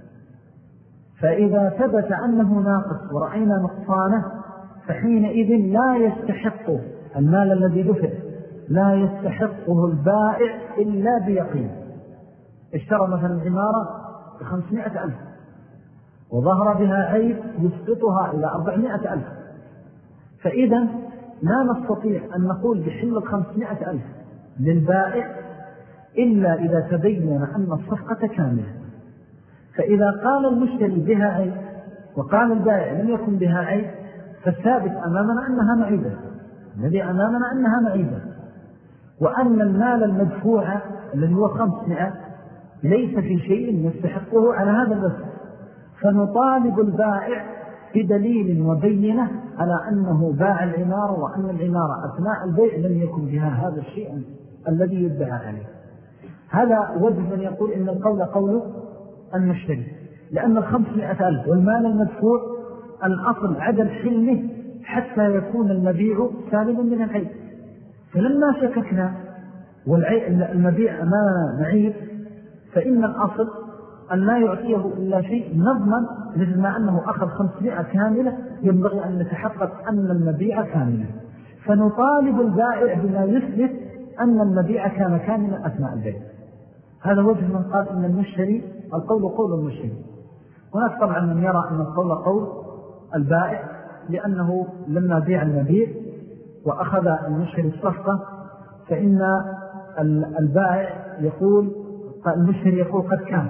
فإذا ثبت أنه ناقص ورأينا نقصانه فحينئذ لا يستحق المال الذي دفع، لا يستحقه البائع إلا بيقين. اشترى مثلا عمارة ب500,000 وظهر بها عيب يسقطها إلى 400,000، فإذا لا نستطيع أن نقول بحل 500,000 للبائع إلا إذا تبين أن الصفقة كاملة. فإذا قال المشتري بها عيب وقال البائع لم يكن بها عيب فالثابت أمامنا أنها معيبة، الذي أمامنا أنها معيبة، وأن المال المدفوع الذي هو 500 ليس في شيء يستحقه على هذا الوجه، فنطالب البائع بدليل وبينة على أنه باع العمارة وأن العمارة أثناء البيع لم يكن بها هذا الشيء الذي يدعى عليه. هذا وجه من يقول إن القول قول المشتري، لأن 500,000 والمال المدفوع الأصل عدم حلمه حتى يكون المبيع سالما من العيب. فلما شككنا والمبيع أمامنا معيب فإن الأصل أن لا يعطيه إلا شيء نظما، مثل ما أنه أخذ 500 كاملة ينبغي أن نتحقق أن المبيع كاملا، فنطالب البائع بما يثبت أن المبيع كان كاملا أثناء البيع. هذا وجه من قال إن المشتري القول قول المشتري. هناك طبعا من يرى أن القول قول البائع، لأنه لما بيع المبيع وأخذ المشتري الصفقة فإن البائع يقول المشتري يقول قد كان،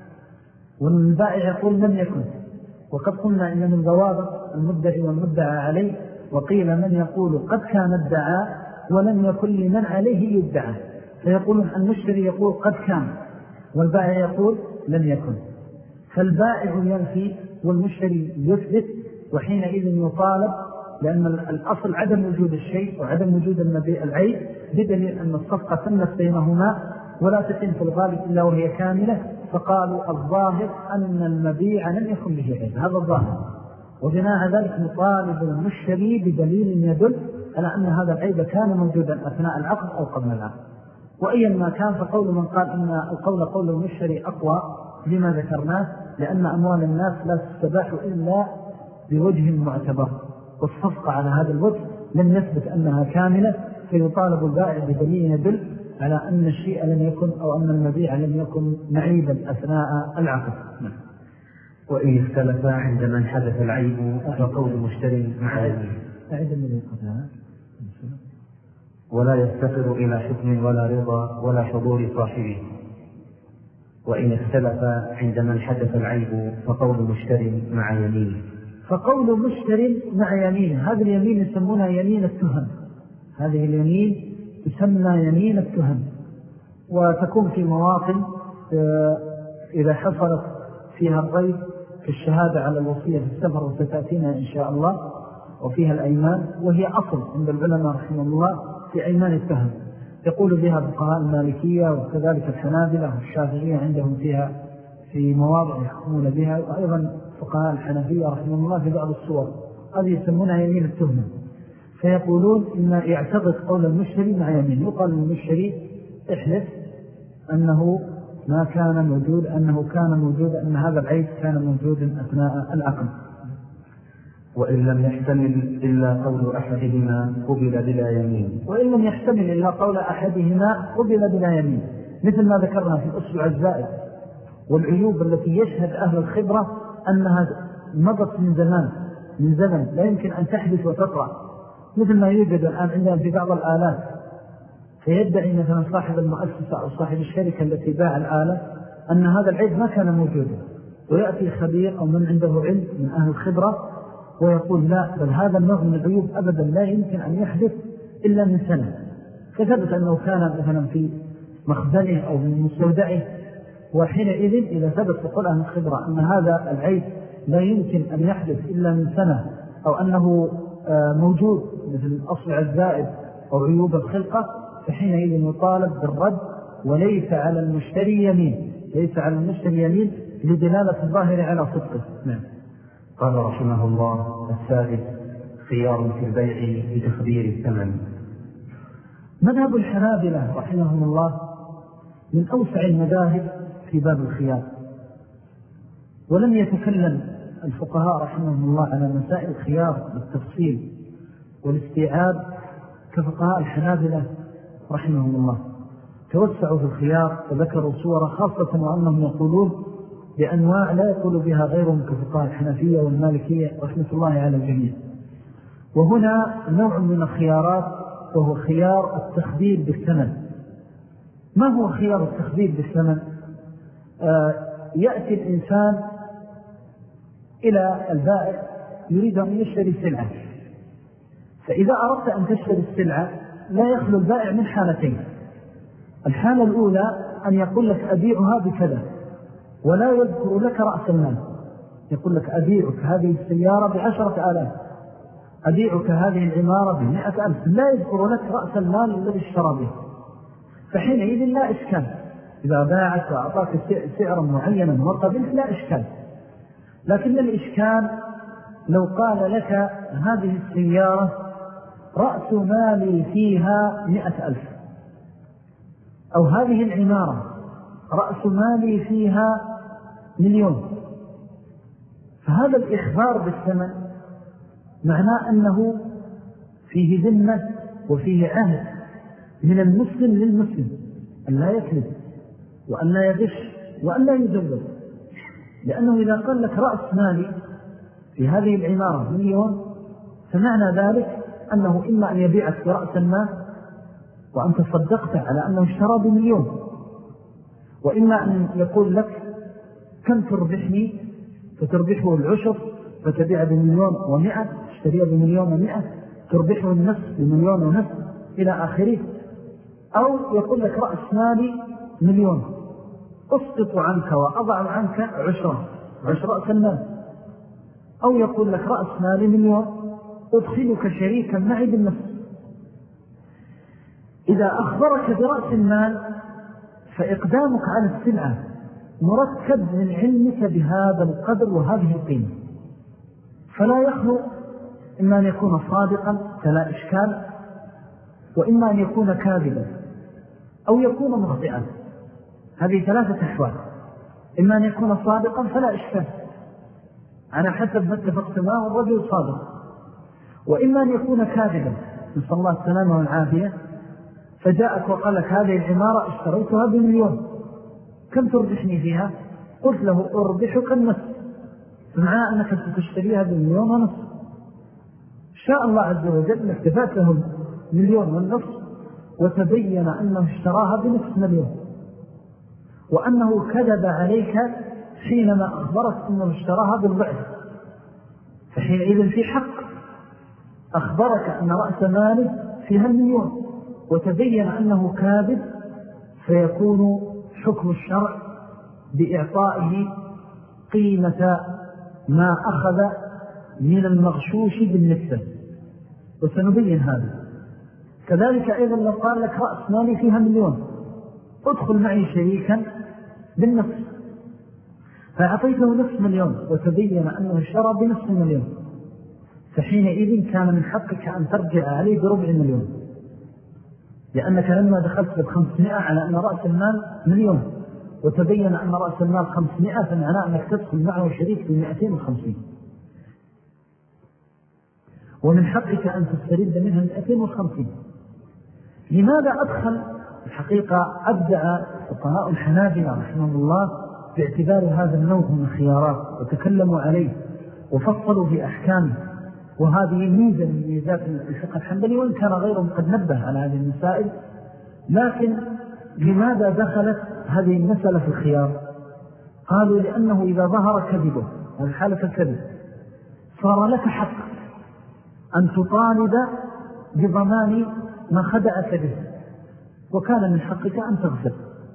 والبائع يقول لم يكن. وقد قلنا إن من ضوابط المدعي والمدعى عليه، وقيل من يقول قد كان ادعى ولم يكن لمن عليه يدعى، فيقول المشتري يقول قد كان والبائع يقول لم يكن، فالبائع ينفي والمشتري يثبت، وحينئذ يطالب، لأن الأصل عدم وجود الشيء وعدم وجود العيب، بدليل أن الصفقة تمت بينهما ولا تتم في الغالب إلا وهي كاملة، فقالوا الظاهر أن المبيع لم يكن به عيب، هذا الظاهر. وبناء ذلك نطالب المشتري بدليل يدل على أن هذا العيب كان موجودا أثناء العقد أو قبل العقد. وأيا ما كان فقول من قال إن القول قول المشتري أقوى لما ذكرناه، لأن أموال الناس لا تستباح إلا بوجه معتبر، والصفقة على هذا الوجه لم يثبت أنها كاملة، فيطالب البائع بدليل يدل على أن الشيء لم يكن أو أن المبيع لم يكن معيبا أثناء العقد. وإن اختلفا عند من حدث العيب فقول المشتري مع ولا يفتقر إلى حكم ولا رضا ولا حضور صاحبه. وإن اختلفا عند من حدث العيب فقول المشتري مع يمينه. فقول المشتري مع يمينه، هذه اليمين يسمونها يمين التهم، هذه اليمين تسمى يمين التهم، وتكون في مواطن إذا حصلت فيها الريب في الشهادة على الوصية في السفر وستأتينا إن شاء الله، وفيها الأيمان، وهي أصل عند العلماء رحمه الله في أيمان التهم، يقول بها فقهاء المالكية وكذلك الحنابلة والشافعية عندهم فيها في مواضع يحكمون بها، وأيضا فقهاء الحنفية رحمه الله في بعض الصور، هذه يسمونها يمين التهم. فيقولون إن يعتقد قول المشتري مع يمين، يقال للمشتري احلف أنه ما كان موجود، أنه كان موجود، أن هذا العيب كان موجودا أثناء العقد. وإن لم يحتمل إلا قول أحدهما قبل بلا يمين. وإن لم يحتمل إلا قول أحدهما قبل بلا يمين، مثل ما ذكرنا في الأسبوع الزائد، والعيوب التي يشهد أهل الخبرة أنها مضت من زمن لا يمكن أن تحدث وتطرأ، مثل ما يوجد الآن عندنا في بعض الآلات، فيدعي مثلا صاحب المؤسسة أو صاحب الشركة التي باع الآلة أن هذا العيب ما كان موجودا، ويأتي خبير أو من عنده علم من أهل الخبرة ويقول لا، بل هذا النوع من العيوب أبدا لا يمكن أن يحدث إلا من سنة، فثبت أنه كان مثلا في مخزنه أو من مستودعه، وحينئذ إذا ثبت تقول أهل الخبرة أن هذا العيب لا يمكن أن يحدث إلا من سنة، أو أنه موجود مثل الأصبع الزائد أو عيوب الخلقة، فحينئذ يطالب بالرد، وليس على المشتري يمين، ليس على المشتري يمين لدلالة الظاهر على صدقه. نعم. قال رحمه الله: الثالث خيار في البيع بتخبير الثمن. مذهب الحنابلة رحمهم الله من أوسع المذاهب في باب الخيار، ولم يتكلم الفقهاء رحمهم الله على مسائل الخيار بالتفصيل والاستيعاب كفقهاء الحنابلة رحمهم الله. توسعوا في الخيار وذكروا صورة خاصة، وأنهم يقولون بأنواع لا يقول بها غيرهم كفقهاء الحنفية والمالكية رحمة الله على الجميع. وهنا نوع من الخيارات وهو خيار التخبير بالثمن. ما هو خيار التخبير بالثمن؟ يأتي الإنسان إلى البائع يريد أن يشتري سلعة، فإذا أردت أن تشتري السلعة لا يخلو البائع من حالتين. الحالة الأولى أن يقول لك أبيعها بكذا ولا يذكر لك رأس المال، يقول لك أبيعك هذه السيارة ب10,000، أبيعك هذه العمارة ب100,000، لا يذكر لك رأس المال الذي اشترى به. فحينئذ لا إشكال، إذا باعت وأعطاك سعرا معينا وقبلت لا إشكال. لكن الإشكال لو قال لك هذه السيارة رأس مالي فيها 100,000، أو هذه العمارة رأس مالي فيها 1,000,000، فهذا الإخبار بالثمن معناه أنه فيه ذمة وفيه عهد من المسلم للمسلم أن لا يكذب وأن لا يغش وأن لا يزور، لأنه إذا قال لك رأس مالي في هذه العمارة 1,000,000 فمعنى ذلك أنه إما أن يبيعك برأس المال وأنت صدقت على أنه اشترى ب1,000,000، وإما أن يقول لك كم تربحني فتربحه العشر فتبيع ب1,100,000 تشتريها ب1,100,000 تربحه النصف ب1,100,000 إلى آخره، أو يقول لك رأس مالي 1,000,000 أسقط عنك وأضع عنك عشر رأس المال، أو يقول لك رأس مالي 1,000,000 أدخلك شريكا معي بالنصف. إذا أخبرك برأس المال فإقدامك على السلعة مركب من علمك بهذا القدر وهذه القيمة، فلا يخلو إما أن يكون صادقا فلا إشكال، وإما أن يكون كاذبا أو يكون مخطئا. هذه ثلاثة أحوال: إما أن يكون صادقا فلا إشكال على حسب ما اتفقت معه الرجل صادق، وإما أن يكون كاذبا نسأل الله السلامة والعافية، فجاءك وقال لك هذه العمارة اشتريتها ب1,000,000 كم تربحني فيها؟ قلت له أربحك النصف، معنى أنك ستشتريها ب1,000,000 شاء الله عز وجل اكتفات له 1,000,000 وتبين أنه اشتراها بنصف 1,000,000 وأنه كذب عليك حينما أخبرت أنه اشتراها بالضعف، فحينئذ في حق أخبرك أن رأس ماله فيها 1,000,000 وتبين أنه كاذب، فيكون حكم الشرع بإعطائه قيمة ما أخذ من المغشوش بالنسبة، وسنبين هذا. كذلك أيضا لو قال لك رأس مالي فيها 1,000,000 ادخل معي شريكا بالنصف، فأعطيته نصف 1,000,000 وتبين أنه اشترى بنصف 1,000,000، فحينئذ كان من حقك أن ترجع عليه ب400,000، لأنك لما دخلت ب500 على أن رأس المال 1,000,000 وتبين أن رأس المال 500، فمعناه أنك تدخل معه شريك ب250، ومن حقك أن تسترد منها 250. لماذا أدخل؟ الحقيقة أبدع فقهاء الحنابلة رحمه الله باعتبار هذا النوع من الخيارات وتكلموا عليه وفصلوا في أحكامه، وهذه ميزة من ميزات الفقه الحنبلي، وإن كان غيرهم قد نبه على هذه المسائل. لكن لماذا دخلت هذه المسألة في الخيار؟ قالوا لأنه إذا ظهر كذبه، هذه حالة الكذب، صار لك حق أن تطالب بضمان ما خدعك به، وكان من حقك أن تغفر،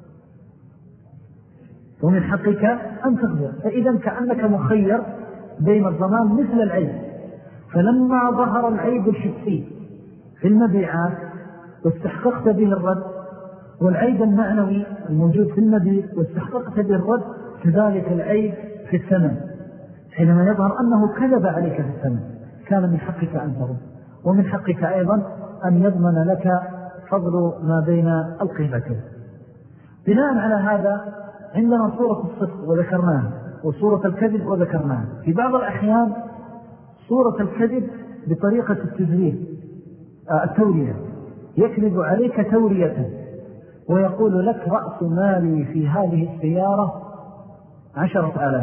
ومن حقك أن تغفر، فإذا كأنك مخير بين الضمان مثل العيب. فلما ظهر العيب الحسي في المبيعات واستحققت به الرد، والعيب المعنوي الموجود في المبيع واستحققت به الرد، كذلك العيب في الثمن حينما يظهر أنه كذب عليك في الثمن كان من حقك أن ترد، ومن حقك أيضا أن يضمن لك فضل ما بين القيمتين. بناء على هذا عندنا صورة الصدق وذكرناها، وصورة الكذب وذكرناها. في بعض الأحيان صورة الكذب بطريقة التورية، يكذب عليك تورية ويقول لك رأس مالي في هذه السيارة 10,000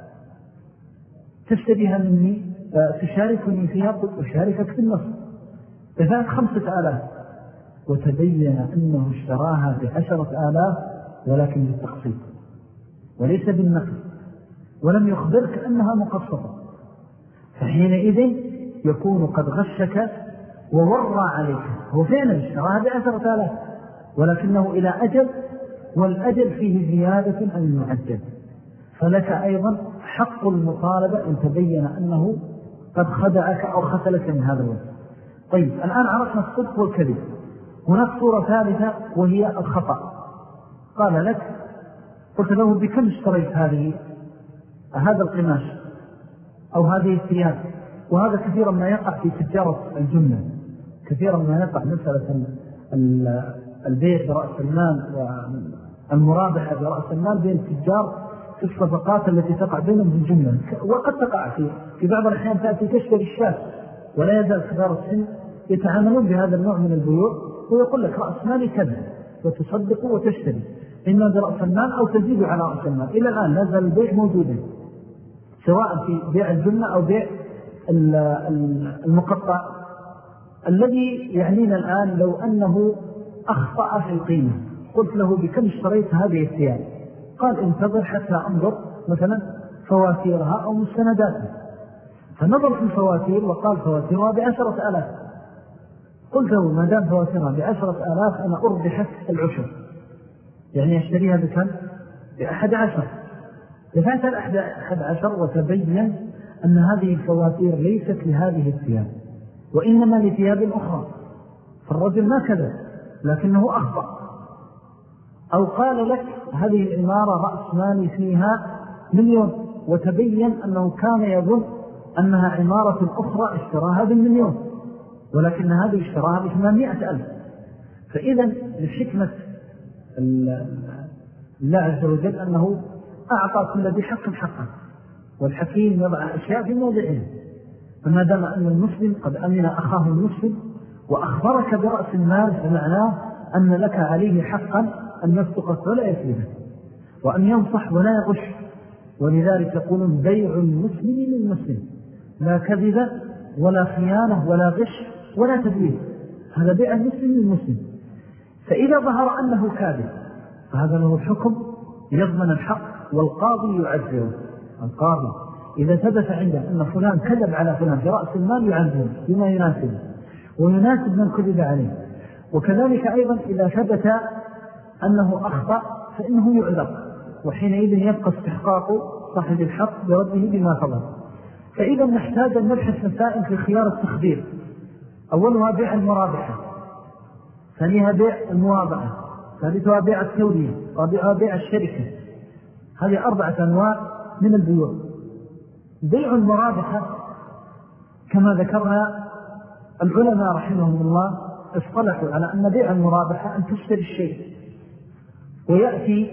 تشتريها مني، تشاركني فيها، قلت أشاركك في النصف، دفعت 5,000 وتبين أنه اشتراها ب10,000 ولكن بالتقسيط وليس بالنقد، ولم يخبرك أنها مقسطة، فحينئذ يكون قد غشك وورى عليك. هو فعلا اشتراها ب10,000 ولكنه إلى أجل، والأجل فيه زيادة عن المعجل، فلك أيضا حق المطالبة إن تبين أنه قد خدعك أو خسلك من هذا الوقت. طيب الآن عرفنا الصدق والكذب. هناك صورة ثالثة وهي الخطأ. قال لك، قلت له بكم اشتريت هذا القماش أو هذه الثياب؟ وهذا كثيرا ما يقع في تجارة الجملة، كثيرا ما يقع مسألة البيع برأس المال والمرابحة برأس المال بين التجار في الصفقات التي تقع بينهم بالجملة، وقد تقع في بعض الأحيان تأتي تشتري الشاة ولا يزال كبار السن يتعاملون بهذا النوع من البيوع، ويقول لك رأس مالي كذا، وتصدق وتشتري إما برأس المال أو تزيد على رأس المال. إلى الآن لا زال البيع موجودا، سواء في بيع الجملة أو بيع المقطع. الذي يعنينا الآن لو أنه أخطأ في القيمة، قلت له بكم اشتريت هذه الثياب؟ قال انتظر حتى أنظر مثلا فواتيرها أو مستنداتها، فنظر في الفواتير وقال فواتيرها ب10,000. قلت له ما دام فواتيرها ب10,000 أنا أربحك العشر، يعني أشتريها بكم؟ ب11. دفعت 11 وتبين أن هذه الفواتير ليست لهذه الثياب وإنما لثياب أخرى، فالرجل ما كذب لكنه أخطأ. أو قال لك هذه العمارة رأس مالي فيها 1,000,000 وتبين أنه كان يظن أنها عمارة أخرى اشتراها ب1,000,000 ولكن هذه اشتراها ب800,000. فإذا لحكمة الله عز وجل أنه أعطى كل ذي حق حقا، والحكيم يضع الأشياء في موضعها. فما دام أن المسلم قد أمن أخاه المسلم وأخبرك برأس المال، فمعناه أن لك عليه حقا أن يصدقك ولا يكذبك، وأن ينصح ولا يغش. ولذلك يقولون بيع المسلم للمسلم، لا كذب ولا خيانة ولا غش ولا تدليل، هذا بيع المسلم للمسلم. فإذا ظهر أنه كاذب فهذا له الحكم يضمن الحق، والقاضي يعذره. القاضي إذا ثبت عنده أن فلان كذب على فلان برأس المال يعذره بما يناسبه ويناسب من كذب عليه. وكذلك أيضا إذا ثبت أنه أخطأ فإنه يعذر، وحينئذ يبقى استحقاق صاحب الحق برده بما فضل. فإذا نحتاج أن نبحث مسائل في خيار التخدير. أولها بيع المرابحة، ثانيها بيع المواضعة، ثالثها بيع التورية، رابعها بيع الشركة. هذه 4 أنواع من البيوع. بيع المرابحة كما ذكرنا العلماء رحمهم الله اصطلحوا على أن بيع المرابحة أن تشتري الشيء، ويأتي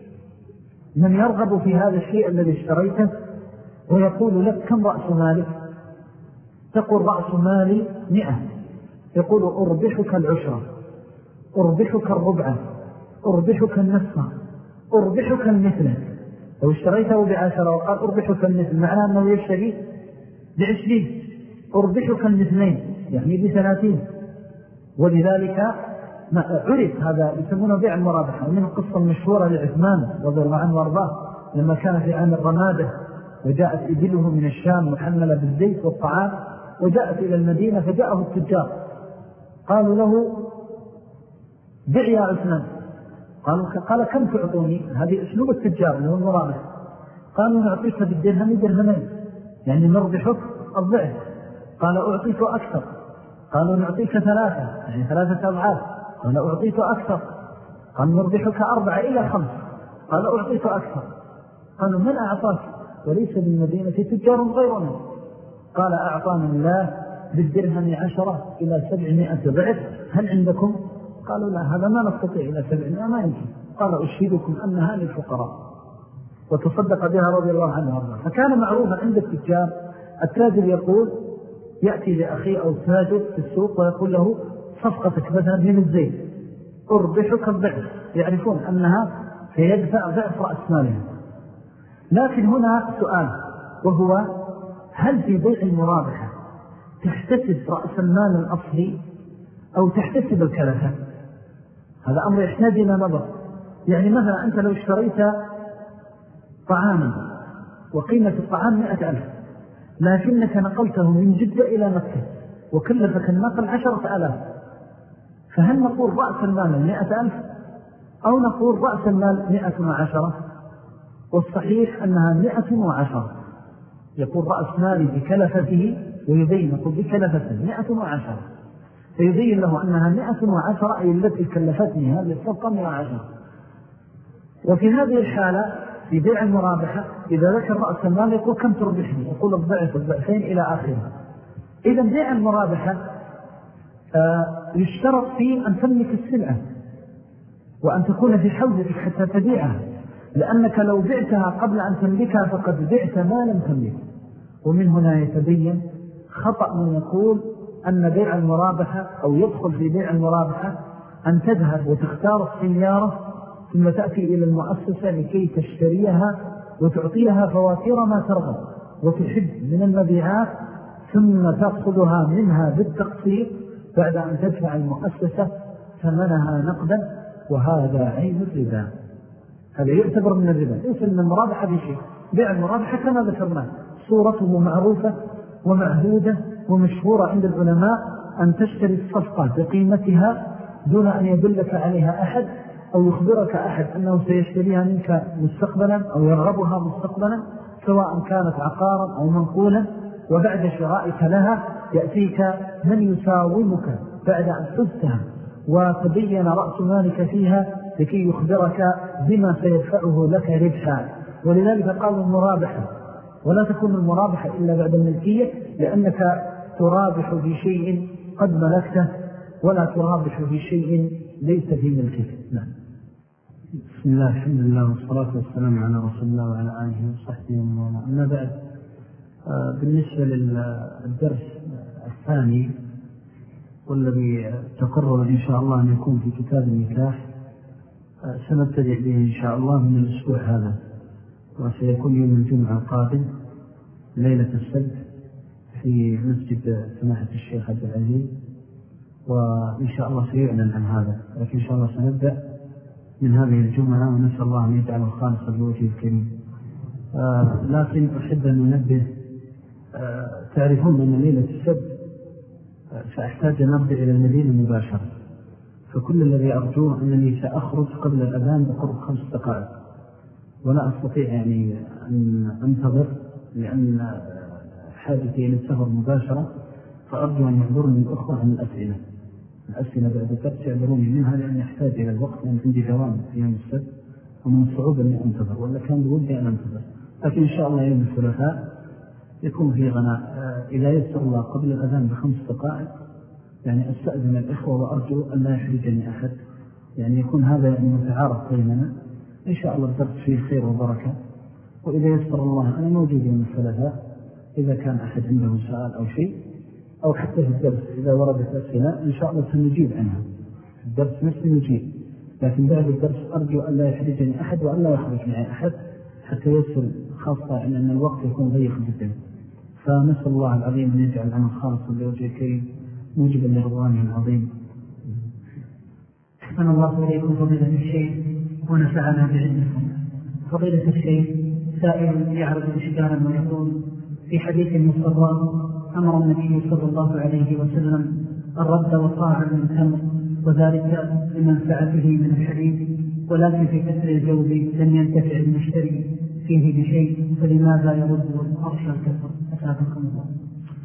من يرغب في هذا الشيء الذي اشتريته ويقول لك كم رأس مالك؟ تقول رأس مالي 100، يقول أربحك العشرة، أربحك الربع، أربحك النصف، أربحك المثل. لو اشتريته ب10 وقال أربحك المثل معناه أنه يشتري ب20، أربحك المثلين يعني ب30. ولذلك ما عرف هذا يسمونه بيع المرابحة. ومن القصة المشهورة لعثمان رضي الله عنه وارضاه لما كان في عام الرمادة وجاءت إبله من الشام محملة بالزيت والطعام وجاءت إلى المدينة، فجاءه التجار قالوا له بيع يا عثمان. قال كم تعطوني؟ هذه أسلوب التجار اللي هو المرابح. قالوا نعطيك بالدرهم درهمين، يعني نربحك الضعف. قال أعطيك أكثر. قالوا نعطيك 3 يعني 3 أضعاف. قال أعطيت أكثر. قال نربحك 4 إلى 5. قال أعطيت أكثر. قالوا من أعطاك؟ وليس بالمدينة تجار غيرنا. قال أعطانا الله بالدرهم 10 إلى 700 ضعف. هل عندكم؟ قالوا لا، هذا ما نستطيع إلى 700 ما يمكن. قال أشهدكم أنها للفقراء، وتصدق بها رضي الله عنه وارضاه. فكان معروفا عند التجار، التاجر يقول يأتي لأخي أو تاجر في السوق ويقول له صفقتك مثلا من الزيت أربحك الضعف، يعرفون أنها سيدفع ضعف رأس مالها. لكن هنا سؤال، وهو هل في بيع المرابحة تحتسب رأس المال الأصلي أو تحتسب الكلفة؟ هذا أمر يحتاج إلى نظر. يعني مثلا أنت لو اشتريت طعاما وقيمة الطعام 100,000، لكنك نقلته من جدة إلى مكة وكلفك النقل 10,000، فهل نقول رأس المال 100,000 أو نقول رأس المال 110؟ والصحيح أنها 110. يقول رأس مالي بكلفته، ويبين يقول بكلفته 110، فيبين له أنها 110 أي التي كلفتني هذه الصفقة 110. وفي هذه الحالة في بيع المرابحة إذا ذكر رأس المال يقول كم تربحني؟ يقول الضعف الضعفين إلى آخره. إذا بيع المرابحة يشترط فيه أن تملك السلعة وأن تكون في حوزتك حتى تبيعها، لأنك لو بعتها قبل أن تملكها فقد بعت ما لم تملك. ومن هنا يتبين خطأ من يقول أن بيع المرابحة أو يدخل في بيع المرابحة أن تذهب وتختار السيارة ثم تأتي إلى المؤسسة لكي تشتريها وتعطيها فواتير ما ترغب وتحب من المبيعات، ثم تأخذها منها بالتقسيط بعد أن تدفع المؤسسة ثمنها نقدا، وهذا عين الربا. هذا يعتبر من الربا، ليس من المرابحة بشيء. بيع المرابحة كما ذكرنا صورته معروفة ومعهودة ومشهورة عند العلماء، أن تشتري الصفقة بقيمتها دون أن يدلك عليها أحد أو يخبرك أحد أنه سيشتريها منك مستقبلا أو يرغبها مستقبلا، سواء كانت عقارا أو منقولا. وبعد شرائك لها يأتيك من يساومك بعد أن حزتها وتبين رأس مالك فيها لكي يخبرك بما سيدفعه لك ربحا. ولذلك قالوا المرابحة، ولا تكون المرابحة إلا بعد الملكية، لأنك ترابح بشيء قد ملكته ولا ترابح بشيء ليس في ملكك. نعم. بسم الله، الحمد لله والصلاة والسلام على رسول الله وعلى آله وصحبه ومن. أما بعد، بالنسبة للدرس الثاني والذي تقرر إن شاء الله أن يكون في كتاب النكاح، سنبتدئ به إن شاء الله من الأسبوع هذا، وسيكون يوم الجمعة القادم ليلة السبت في مسجد سماحة الشيخ عبد العزيز، وإن شاء الله سيعلن عن هذا، لكن إن شاء الله سنبدأ من هذه الجمعة، ونسأل الله أن يجعله خالصا لوجهه الكريم. لكن أحب أن ننبه، تعرفون أن ليلة السبت سأحتاج أن أرجع إلى المدينة مباشرة، فكل الذي أرجوه أنني سأخرج قبل الأذان بقرب 5 دقائق، ولا أستطيع يعني أن أنتظر لأن حاجتي إلى السفر مباشرة. فأرجو أن يحضرني الأخوة عن الأسئلة بعد الدرس يعبروني منها، لأن يحتاج إلى الوقت، لأن عندي دوام في يوم السبت ومن الصعوبة أني أنتظر، ولا كان بودي أن أنتظر. لكن إن شاء الله يوم الثلاثاء يكون في غناء، إذا يسر الله قبل الأذان ب5 دقائق يعني أستأذن الإخوة، وأرجو أن لا يحرجني أحد، يعني يكون هذا يعني متعارف بيننا. إن شاء الله الدرس فيه خير وبركة، وإذا يسر الله أنا موجود يوم الثلاثاء، إذا كان أحد عنده سؤال أو شيء، أو حتى في الدرس إذا وردت أسئلة إن شاء الله سنجيب عنها. الدرس نفسه نجيب، لكن بعد الدرس أرجو أن لا يحرجني أحد وأن لا يخرج معي أحد حتى يصل، خاصة أن الوقت يكون ضيق جدا. فنسأل الله العظيم أن يجعل العمل خالصا لوجهه الكريم موجبا لرضوانه العظيم. أحسن الله إليكم فضيلة الشيخ ونفعنا بعلمكم. فضيلة الشيخ، سائل يعرض إشكالا ويقول: في حديث مصرى أمر النبي صلى الله عليه وسلم الرد والطاعة من التمر، وذلك لمنفعته من الحديث، ولكن في كسر الجوز لم ينتفع المشتري فيه بشيء، فلماذا يرد وأرشى الكسر؟ أسعدكم الله.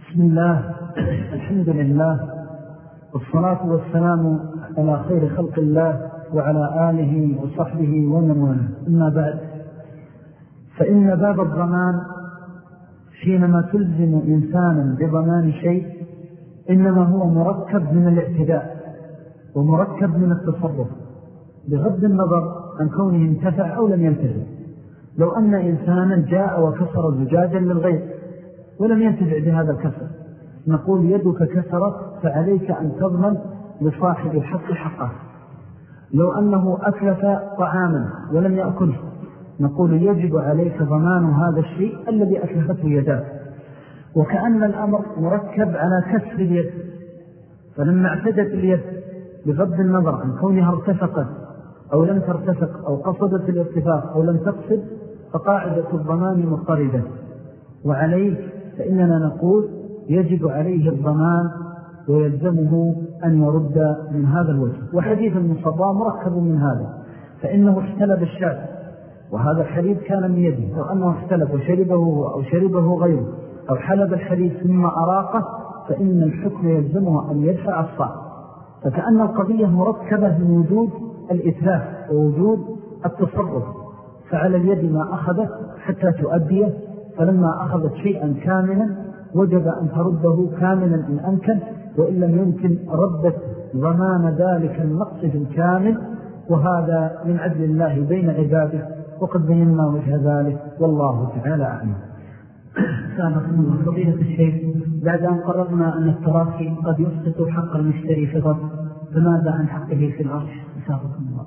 بسم الله، الحمد لله، والصلاة والسلام على خير خلق الله وعلى آله وصحبه ومن والاه. أما بعد، فإن باب الضمان حينما تلزم إنسانا بضمان شيء إنما هو مركب من الاعتداء ومركب من التصرف بغض النظر عن كونه انتفع أو لم ينتفع. لو أن إنسانا جاء وكسر زجاجا للغير ولم ينتفع بهذا الكسر، نقول يدك كسرت فعليك أن تضمن لصاحب الحق حقه. لو أنه أتلف طعاما ولم يأكله، نقول يجب عليك ضمان هذا الشيء الذي أتلفته يداه. وكأن الأمر مركب على كسر اليد، فلما اعتدت اليد بغض النظر عن كونها ارتفقت أو لم ترتفق أو قصدت الارتفاق أو لم تقصد، فقاعدة الضمان مضطردة، وعليه فإننا نقول يجب عليه الضمان ويلزمه أن يرد من هذا الوجه. وحديث المصطفى مركب من هذا، فإنه احتلب الشعب وهذا الحليب كان من يده، لو أنه احتلب وشربه أو شربه غيره أو حلب الحليب ثم أراقه فإن الحكم يلزمه أن يدفع الصاع. فكأن القضية مركبة من وجود الإتلاف ووجود التصرف، فعلى اليد ما أخذت حتى تؤديه، فلما أخذت شيئا كاملا وجب أن ترده كاملا إن أمكن، وإن لم يمكن ردت ضمان ذلك النقص الكامل، وهذا من عدل الله بين عباده، وقد بينا وجه ذلك والله تعالى أعلم. سابقا الله فضيلة الشيخ، بعد أن قررنا أن التراخي قد يسقط حق المشتري في الرد، فماذا عن حقه في العرش؟ سابقا الله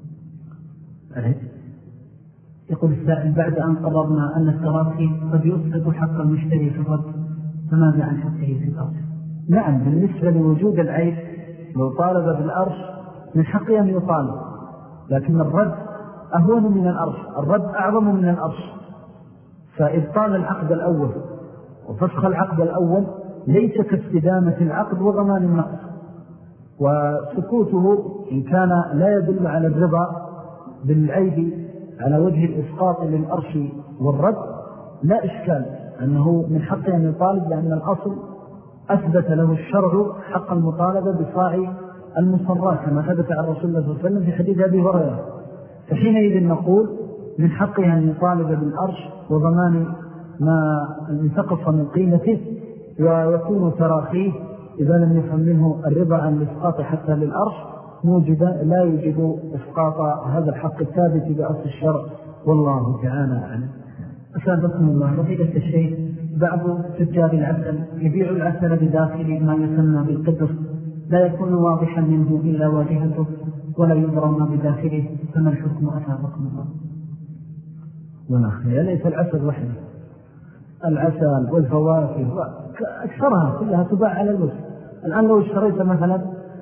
يقول السائل: بعد أن قررنا أن التراخي قد يسقط حق المشتري في الرد، فماذا عن حقه في العرش؟ نعم، بالنسبة لوجود العيب لو طالب بالأرش من حقه أن يطالب، لكن الرد أهون من الأرش، الرد أعظم من الأرش. فإبطال العقد الأول وفسخ العقد الأول ليس كاستدامة العقد وضمان النقص، وسكوته إن كان لا يدل على الرضا بالعيب على وجه الإسقاط للأرش والرد لا إشكال أنه من حقه أن يطالب، لأن الأصل أثبت له الشرع حق المطالبة بصاع المصرات كما ثبت عن رسول الله صلى الله عليه وسلم في حديث أبي هريرة. فحينئذ نقول من حقه أن يطالب بالأرش وضمان ما انتقص من قيمته، ويكون تراخيه إذا لم يفهم منه الرضا عن الإسقاط حتى للأرش لا يوجد إسقاط هذا الحق الثابت بأصل الشرع، والله تعالى أعلم. أسابقنا الله فضيلة الشيخ، بعض تجار العسل يبيع العسل بداخل ما يسمى بالقدر، لا يكون واضحا منه إلا واجهته ولا يدرى ما بداخله، فما الحكم؟ أسابقنا الله. ونخي ليس العسل وحده، العسل والفواكه أكثرها كلها تباع على الوجه. الآن لو اشتريت مثلا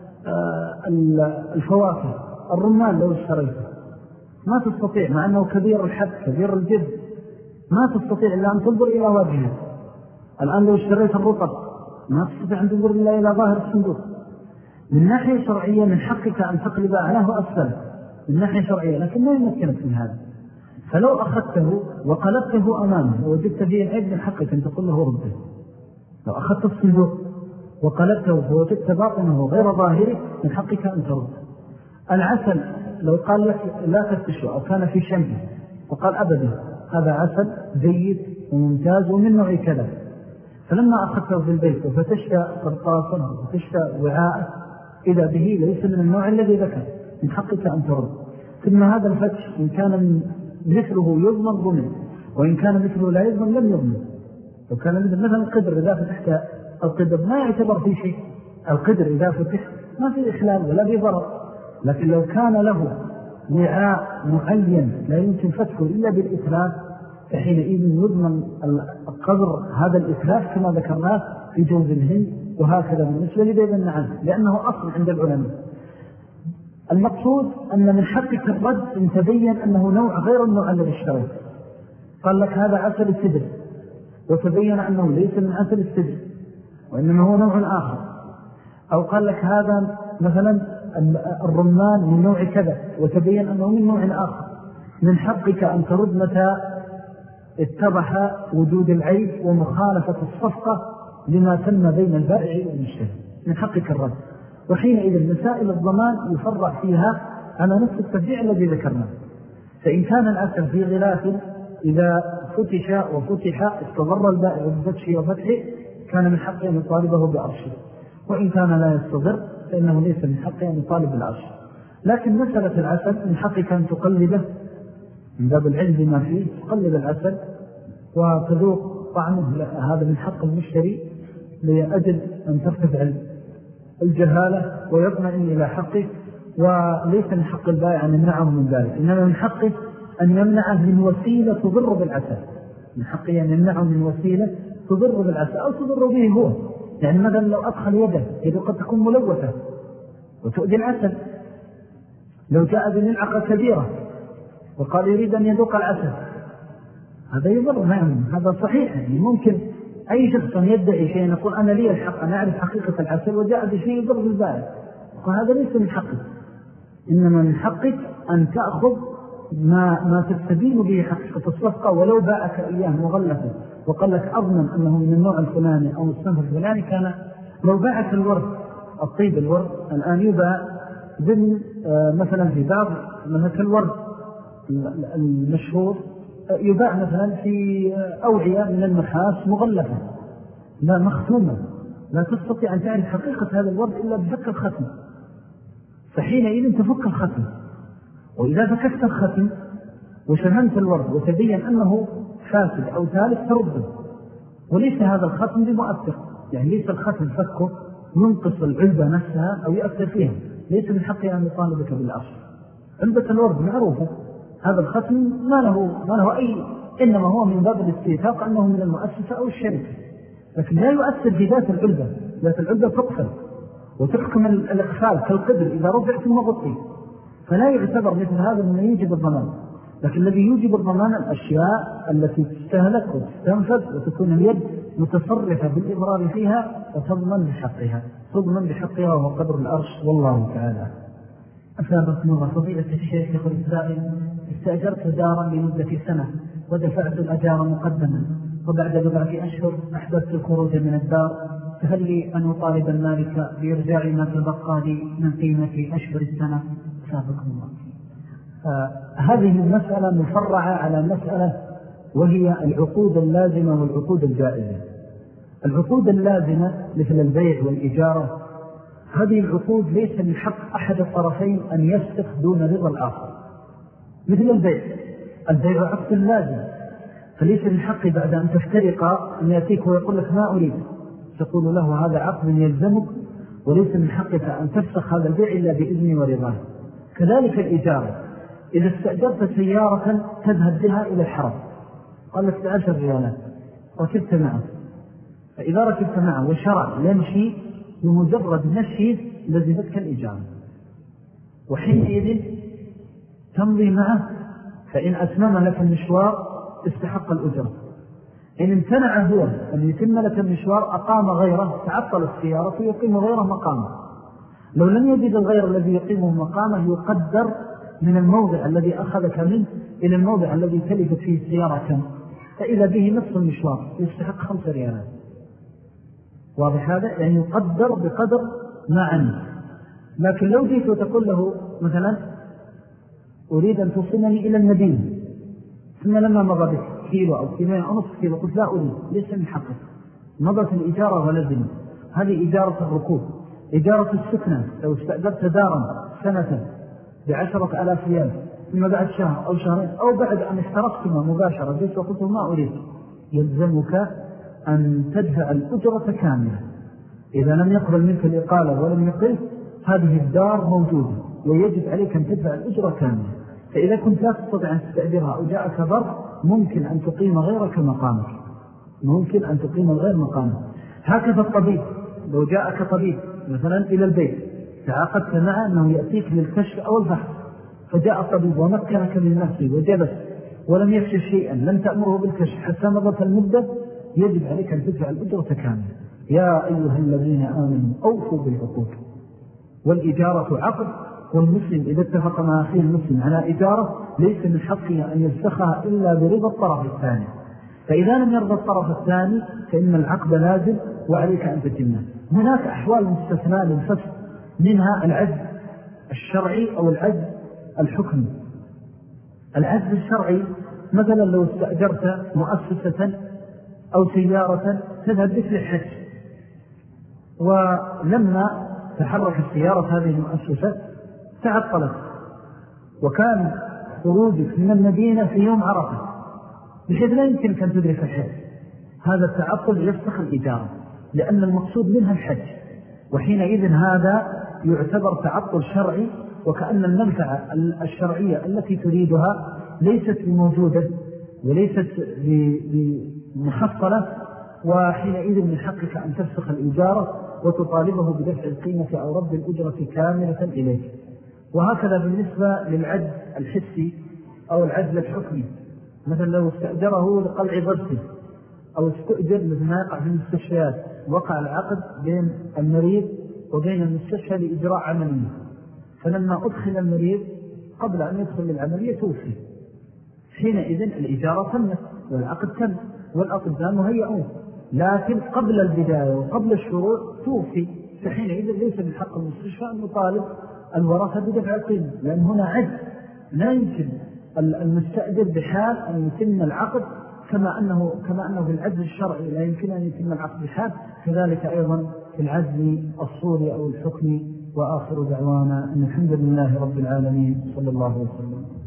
الفواكه، الرمان لو اشتريته ما تستطيع، مع أنه كبير الحد كبير الجد، ما تستطيع إلا أن تنظر إلى وجهه. الآن لو اشتريت الرطب ما تستطيع أن تنظر إلا إلى ظاهر الصندوق. من ناحية شرعية من حقك أن تقلب أعلاه وأسفله من ناحية شرعية، لكن ما يمكنك من هذا. فلو أخذته وقلبته أمامه ووجدت فيه العيب من حقك أن تقول له رده. لو أخذت الصندوق وقلبته ووجدت باطنه غير ظاهره من حقك أن ترد. العسل لو قال لك لا تفتشه أو كان في شمه وقال أبدا هذا عسل جيد وممتاز ومن نوع كذا، فلما أخذته في البيت وفتشت قرطاسا وفتشت وعاء إذا به ليس من النوع الذي ذكر من حقك أن ترد. ثم هذا الفتش إن كان مثله يضمن ضمن، وإن كان مثله لا يضمن لم يضمن. لو كان مثلا القدر إذا فتحت القدر ما يعتبر في شيء، القدر إذا فتح ما في إخلال ولا في ضرر. لكن لو كان له وعاء معين لا يمكن فتحه إلا بالإتلاف، فحينئذ يضمن القدر هذا الإتلاف كما ذكرناه في جوز الهند، وهكذا بالنسبة لبيض النعام، لأنه أصل عند العلماء. المقصود أن من حقك الرد إن تبين أنه نوع غير النوع الذي اشتريت. قال لك هذا عسل السدر وتبين أنه ليس من عسل السدر وإنما هو نوع آخر، أو قال لك هذا مثلا الرمان من نوع كذا وتبين أنه من نوع آخر، من حقك أن ترد متى اتضح وجود العيب ومخالفة الصفقة لما تم بين البائع والمشتري، من حقك الرد. وحينئذ مسائل الضمان يفرع فيها على نفس التفريع الذي ذكرناه. فإن كان الأسل في غلاف إذا فتح استضر البائع بفتحه وفتحه كان من حقه أن يطالبه بأرشه، وإن كان لا يستضر فإنه ليس من حقه أن يطالب بالأرش. لكن مسألة العسل من حقك أن تقلبه من باب العلم بما فيه، تقلب العسل وتذوق طعمه، هذا من حق المشتري لأجل أن ترتفع الجهالة ويطمئن إلى حقه، وليس من حق البائع أن يمنعه من ذلك، إنما من حقه أن يمنعه من وسيلة تضر بالعسل، من حقه أن يمنعه من وسيلة تضر بالعسل أو تضر به هو. يعني مثلا لو أدخل يده قد تكون ملوثة وتؤذي العسل، لو جاء بملعقة كبيرة وقال يريد أن يذوق العسل هذا يضر. نعم هذا صحيح، يعني ممكن أي شخص يدعي شيء يقول أنا لي الحق أنا أعرف حقيقة العسل وجاء بشيء يضر بالبائع، وهذا ليس من حقك، إنما من حقك أن تأخذ ما تستبين به حقيقة الصفقة، ولو باعك إياه مغلفا وقال لك أضمن أنه من النوع الفلاني أو الصنف الفلاني كان. لو باعك الورد الطيب، الورد الآن يباع ضمن مثلا في بعض مثل الورد المشهور يباع مثلا في أوعية من النحاس مغلفة لا مختومة، لا تستطيع أن تعرف حقيقة هذا الورد إلا بفك الختم، فحينئذ تفك الختم. وإذا فككت الختم وشمنت الورد وتبين أنه فاسد أو ثالث ترده، وليس هذا الختم بمؤثر، يعني ليس الختم فكه ينقص العلبة نفسها أو يؤثر فيها، ليس من حقه أن يطالبك بالأصل. علبة الورد معروفة، هذا الختم ما له أي، إنما هو من باب الاستيثاق أنه من المؤسسة أو الشركة، لكن لا يؤثر في ذات العلبة. ذات العلبة تقفل وتحكم الإقفال كالقدر إذا رفع ثم غطي، فلا يعتبر مثل هذا من يوجب الضمان. لكن الذي يوجب الضمان الأشياء التي تستهلك وتستنفذ وتكون اليد متصرفة بالإضرار فيها وتضمن بحقها وهو قدر الأرش، والله تعالى. أثابت نظر فضيلة الشيخ يقول السائل: استأجرت دارا لمدة سنة ودفعت الأجار مقدما، وبعد بضعة أشهر أحببت الخروج من الدار، فهل لي أن أطالب المالك بإرجاع ما تبقى لي من قيمة أشهر السنة؟ أثابكم الله. هذه المسألة مفرعة على مسألة وهي العقود اللازمة والعقود الجائزة. العقود اللازمة مثل البيع والإجارة، هذه العقود ليس من حق أحد الطرفين أن يفسخ دون رضا الآخر. مثل البيع عقد لازم، فليس من حق بعد أن تفترقا أن يأتيك ويقول لك ما أريد، تقول له هذا عقد يلزمك، وليس من حقك أن تفسخ هذا البيع إلا بإذن ورضاه. كذلك الإجارة، إذا استأجرت سيارة تذهب بها إلى الحرم، قال لك 10 ريالات، ركبت معه، فإذا ركبت معه وشرع يمشي بمجرد مشي لزمتك الإجارة، وحينئذ تمضي معه، فإن أتمم لك المشوار استحق الأجرة. إن امتنع هو أن يتم لك المشوار أقام غيره، تعطل السيارة يقيم غيره مقامه. لو لم يجد الغير الذي يقيمه مقامه يقدر من الموضع الذي أخذك منه إلى الموضع الذي تلفت فيه السيارة كم، فإذا به نصف المشوار يستحق 5 ريالات. واضح هذا؟ يعني يقدر بقدر ما عنه. لكن لو جيت وتقول له مثلا أريد أن توصلني إلى المدينة، ثم لما مضى بك كيلو أو كيلو أو نصف كيلو قلت لا أريد، ليس من حقك، مضت الإجارة ولزمت. هذه إجارة الركوب. إجارة السكنة، لو استأجرت دارا سنة ب10,000 ريال، ثم بعد شهر أو شهرين أو بعد أن اشتركتما مباشرة جيت وقلت ما أريد، يلزمك أن تدفع الأجرة كاملة. إذا لم يقبل منك الإقالة ولم يقل، هذه الدار موجودة ويجب عليك أن تدفع الأجرة كاملة. فإذا كنت لا تستطيع أن تستأجرها أو جاءك ضرر، ممكن أن تقيم غيرك مقامك، ممكن أن تقيم الغير مقامك. هكذا الطبيب، لو جاءك طبيب مثلا إلى البيت، تعاقدت معه أنه يأتيك للكشف أو البحث، فجاء الطبيب ومكنك من نفسه وجلس ولم يكشف شيئا، لم تأمره بالكشف حتى مضت المدة، يجب عليك أن تدفع الأجرة كاملة. يا أيها الذين آمنوا أوفوا بالعقود. والإجارة عقد، والمسلم إذا اتفق مع أخيه المسلم على إجارة ليس من حقه أن يفسخها إلا برضا الطرف الثاني. فإذا لم يرضى الطرف الثاني فإن العقد لازم وعليك أن تتمه. هناك أحوال مستثناء للفسخ، منها العجز الشرعي أو العجز الحكمي. العجز الشرعي مثلا لو استأجرت مؤسسة أو سيارة تذهب بك للحج، ولما تحرك السيارة هذه المؤسسة تعطلت، وكان خروجك من المدينة في يوم عرفة بحيث لا يمكنك أن تدرك الحج، هذا التعطل يفسخ الإجارة لأن المقصود منها الحج، وحينئذ هذا يعتبر تعطل شرعي، وكأن المنفعة الشرعية التي تريدها ليست بموجودة وليست بمحصلة، وحينئذ من حقك أن تفسخ الإجارة وتطالبه بدفع القيمة أو رد الأجرة كاملة إليك. وهكذا بالنسبة للعجز الحسي أو العجز الحكمي، مثلا لو استأجره لقلع ضرسه أو استأجر مثل ما يقع في المستشفيات، وقع العقد بين المريض وبين المستشفى لإجراء عملية، فلما أدخل المريض قبل أن يدخل للعملية توفي، حينئذ الإجارة تمت والعقد تم والأطباء مهيئون، لكن قبل البداية وقبل الشروع توفي، فحينئذ ليس من حق المستشفى أن يطالب الورثة بدفع القيمة، لأن هنا عجز لا يمكن المستأجر بحال أن يتم العقد، كما أنه في العجز الشرعي لا يمكن أن يتم العقد بحال، كذلك أيضا في العجز الصوري أو الحكمي. وآخر دعوانا أن الحمد لله رب العالمين صلى الله عليه وسلم.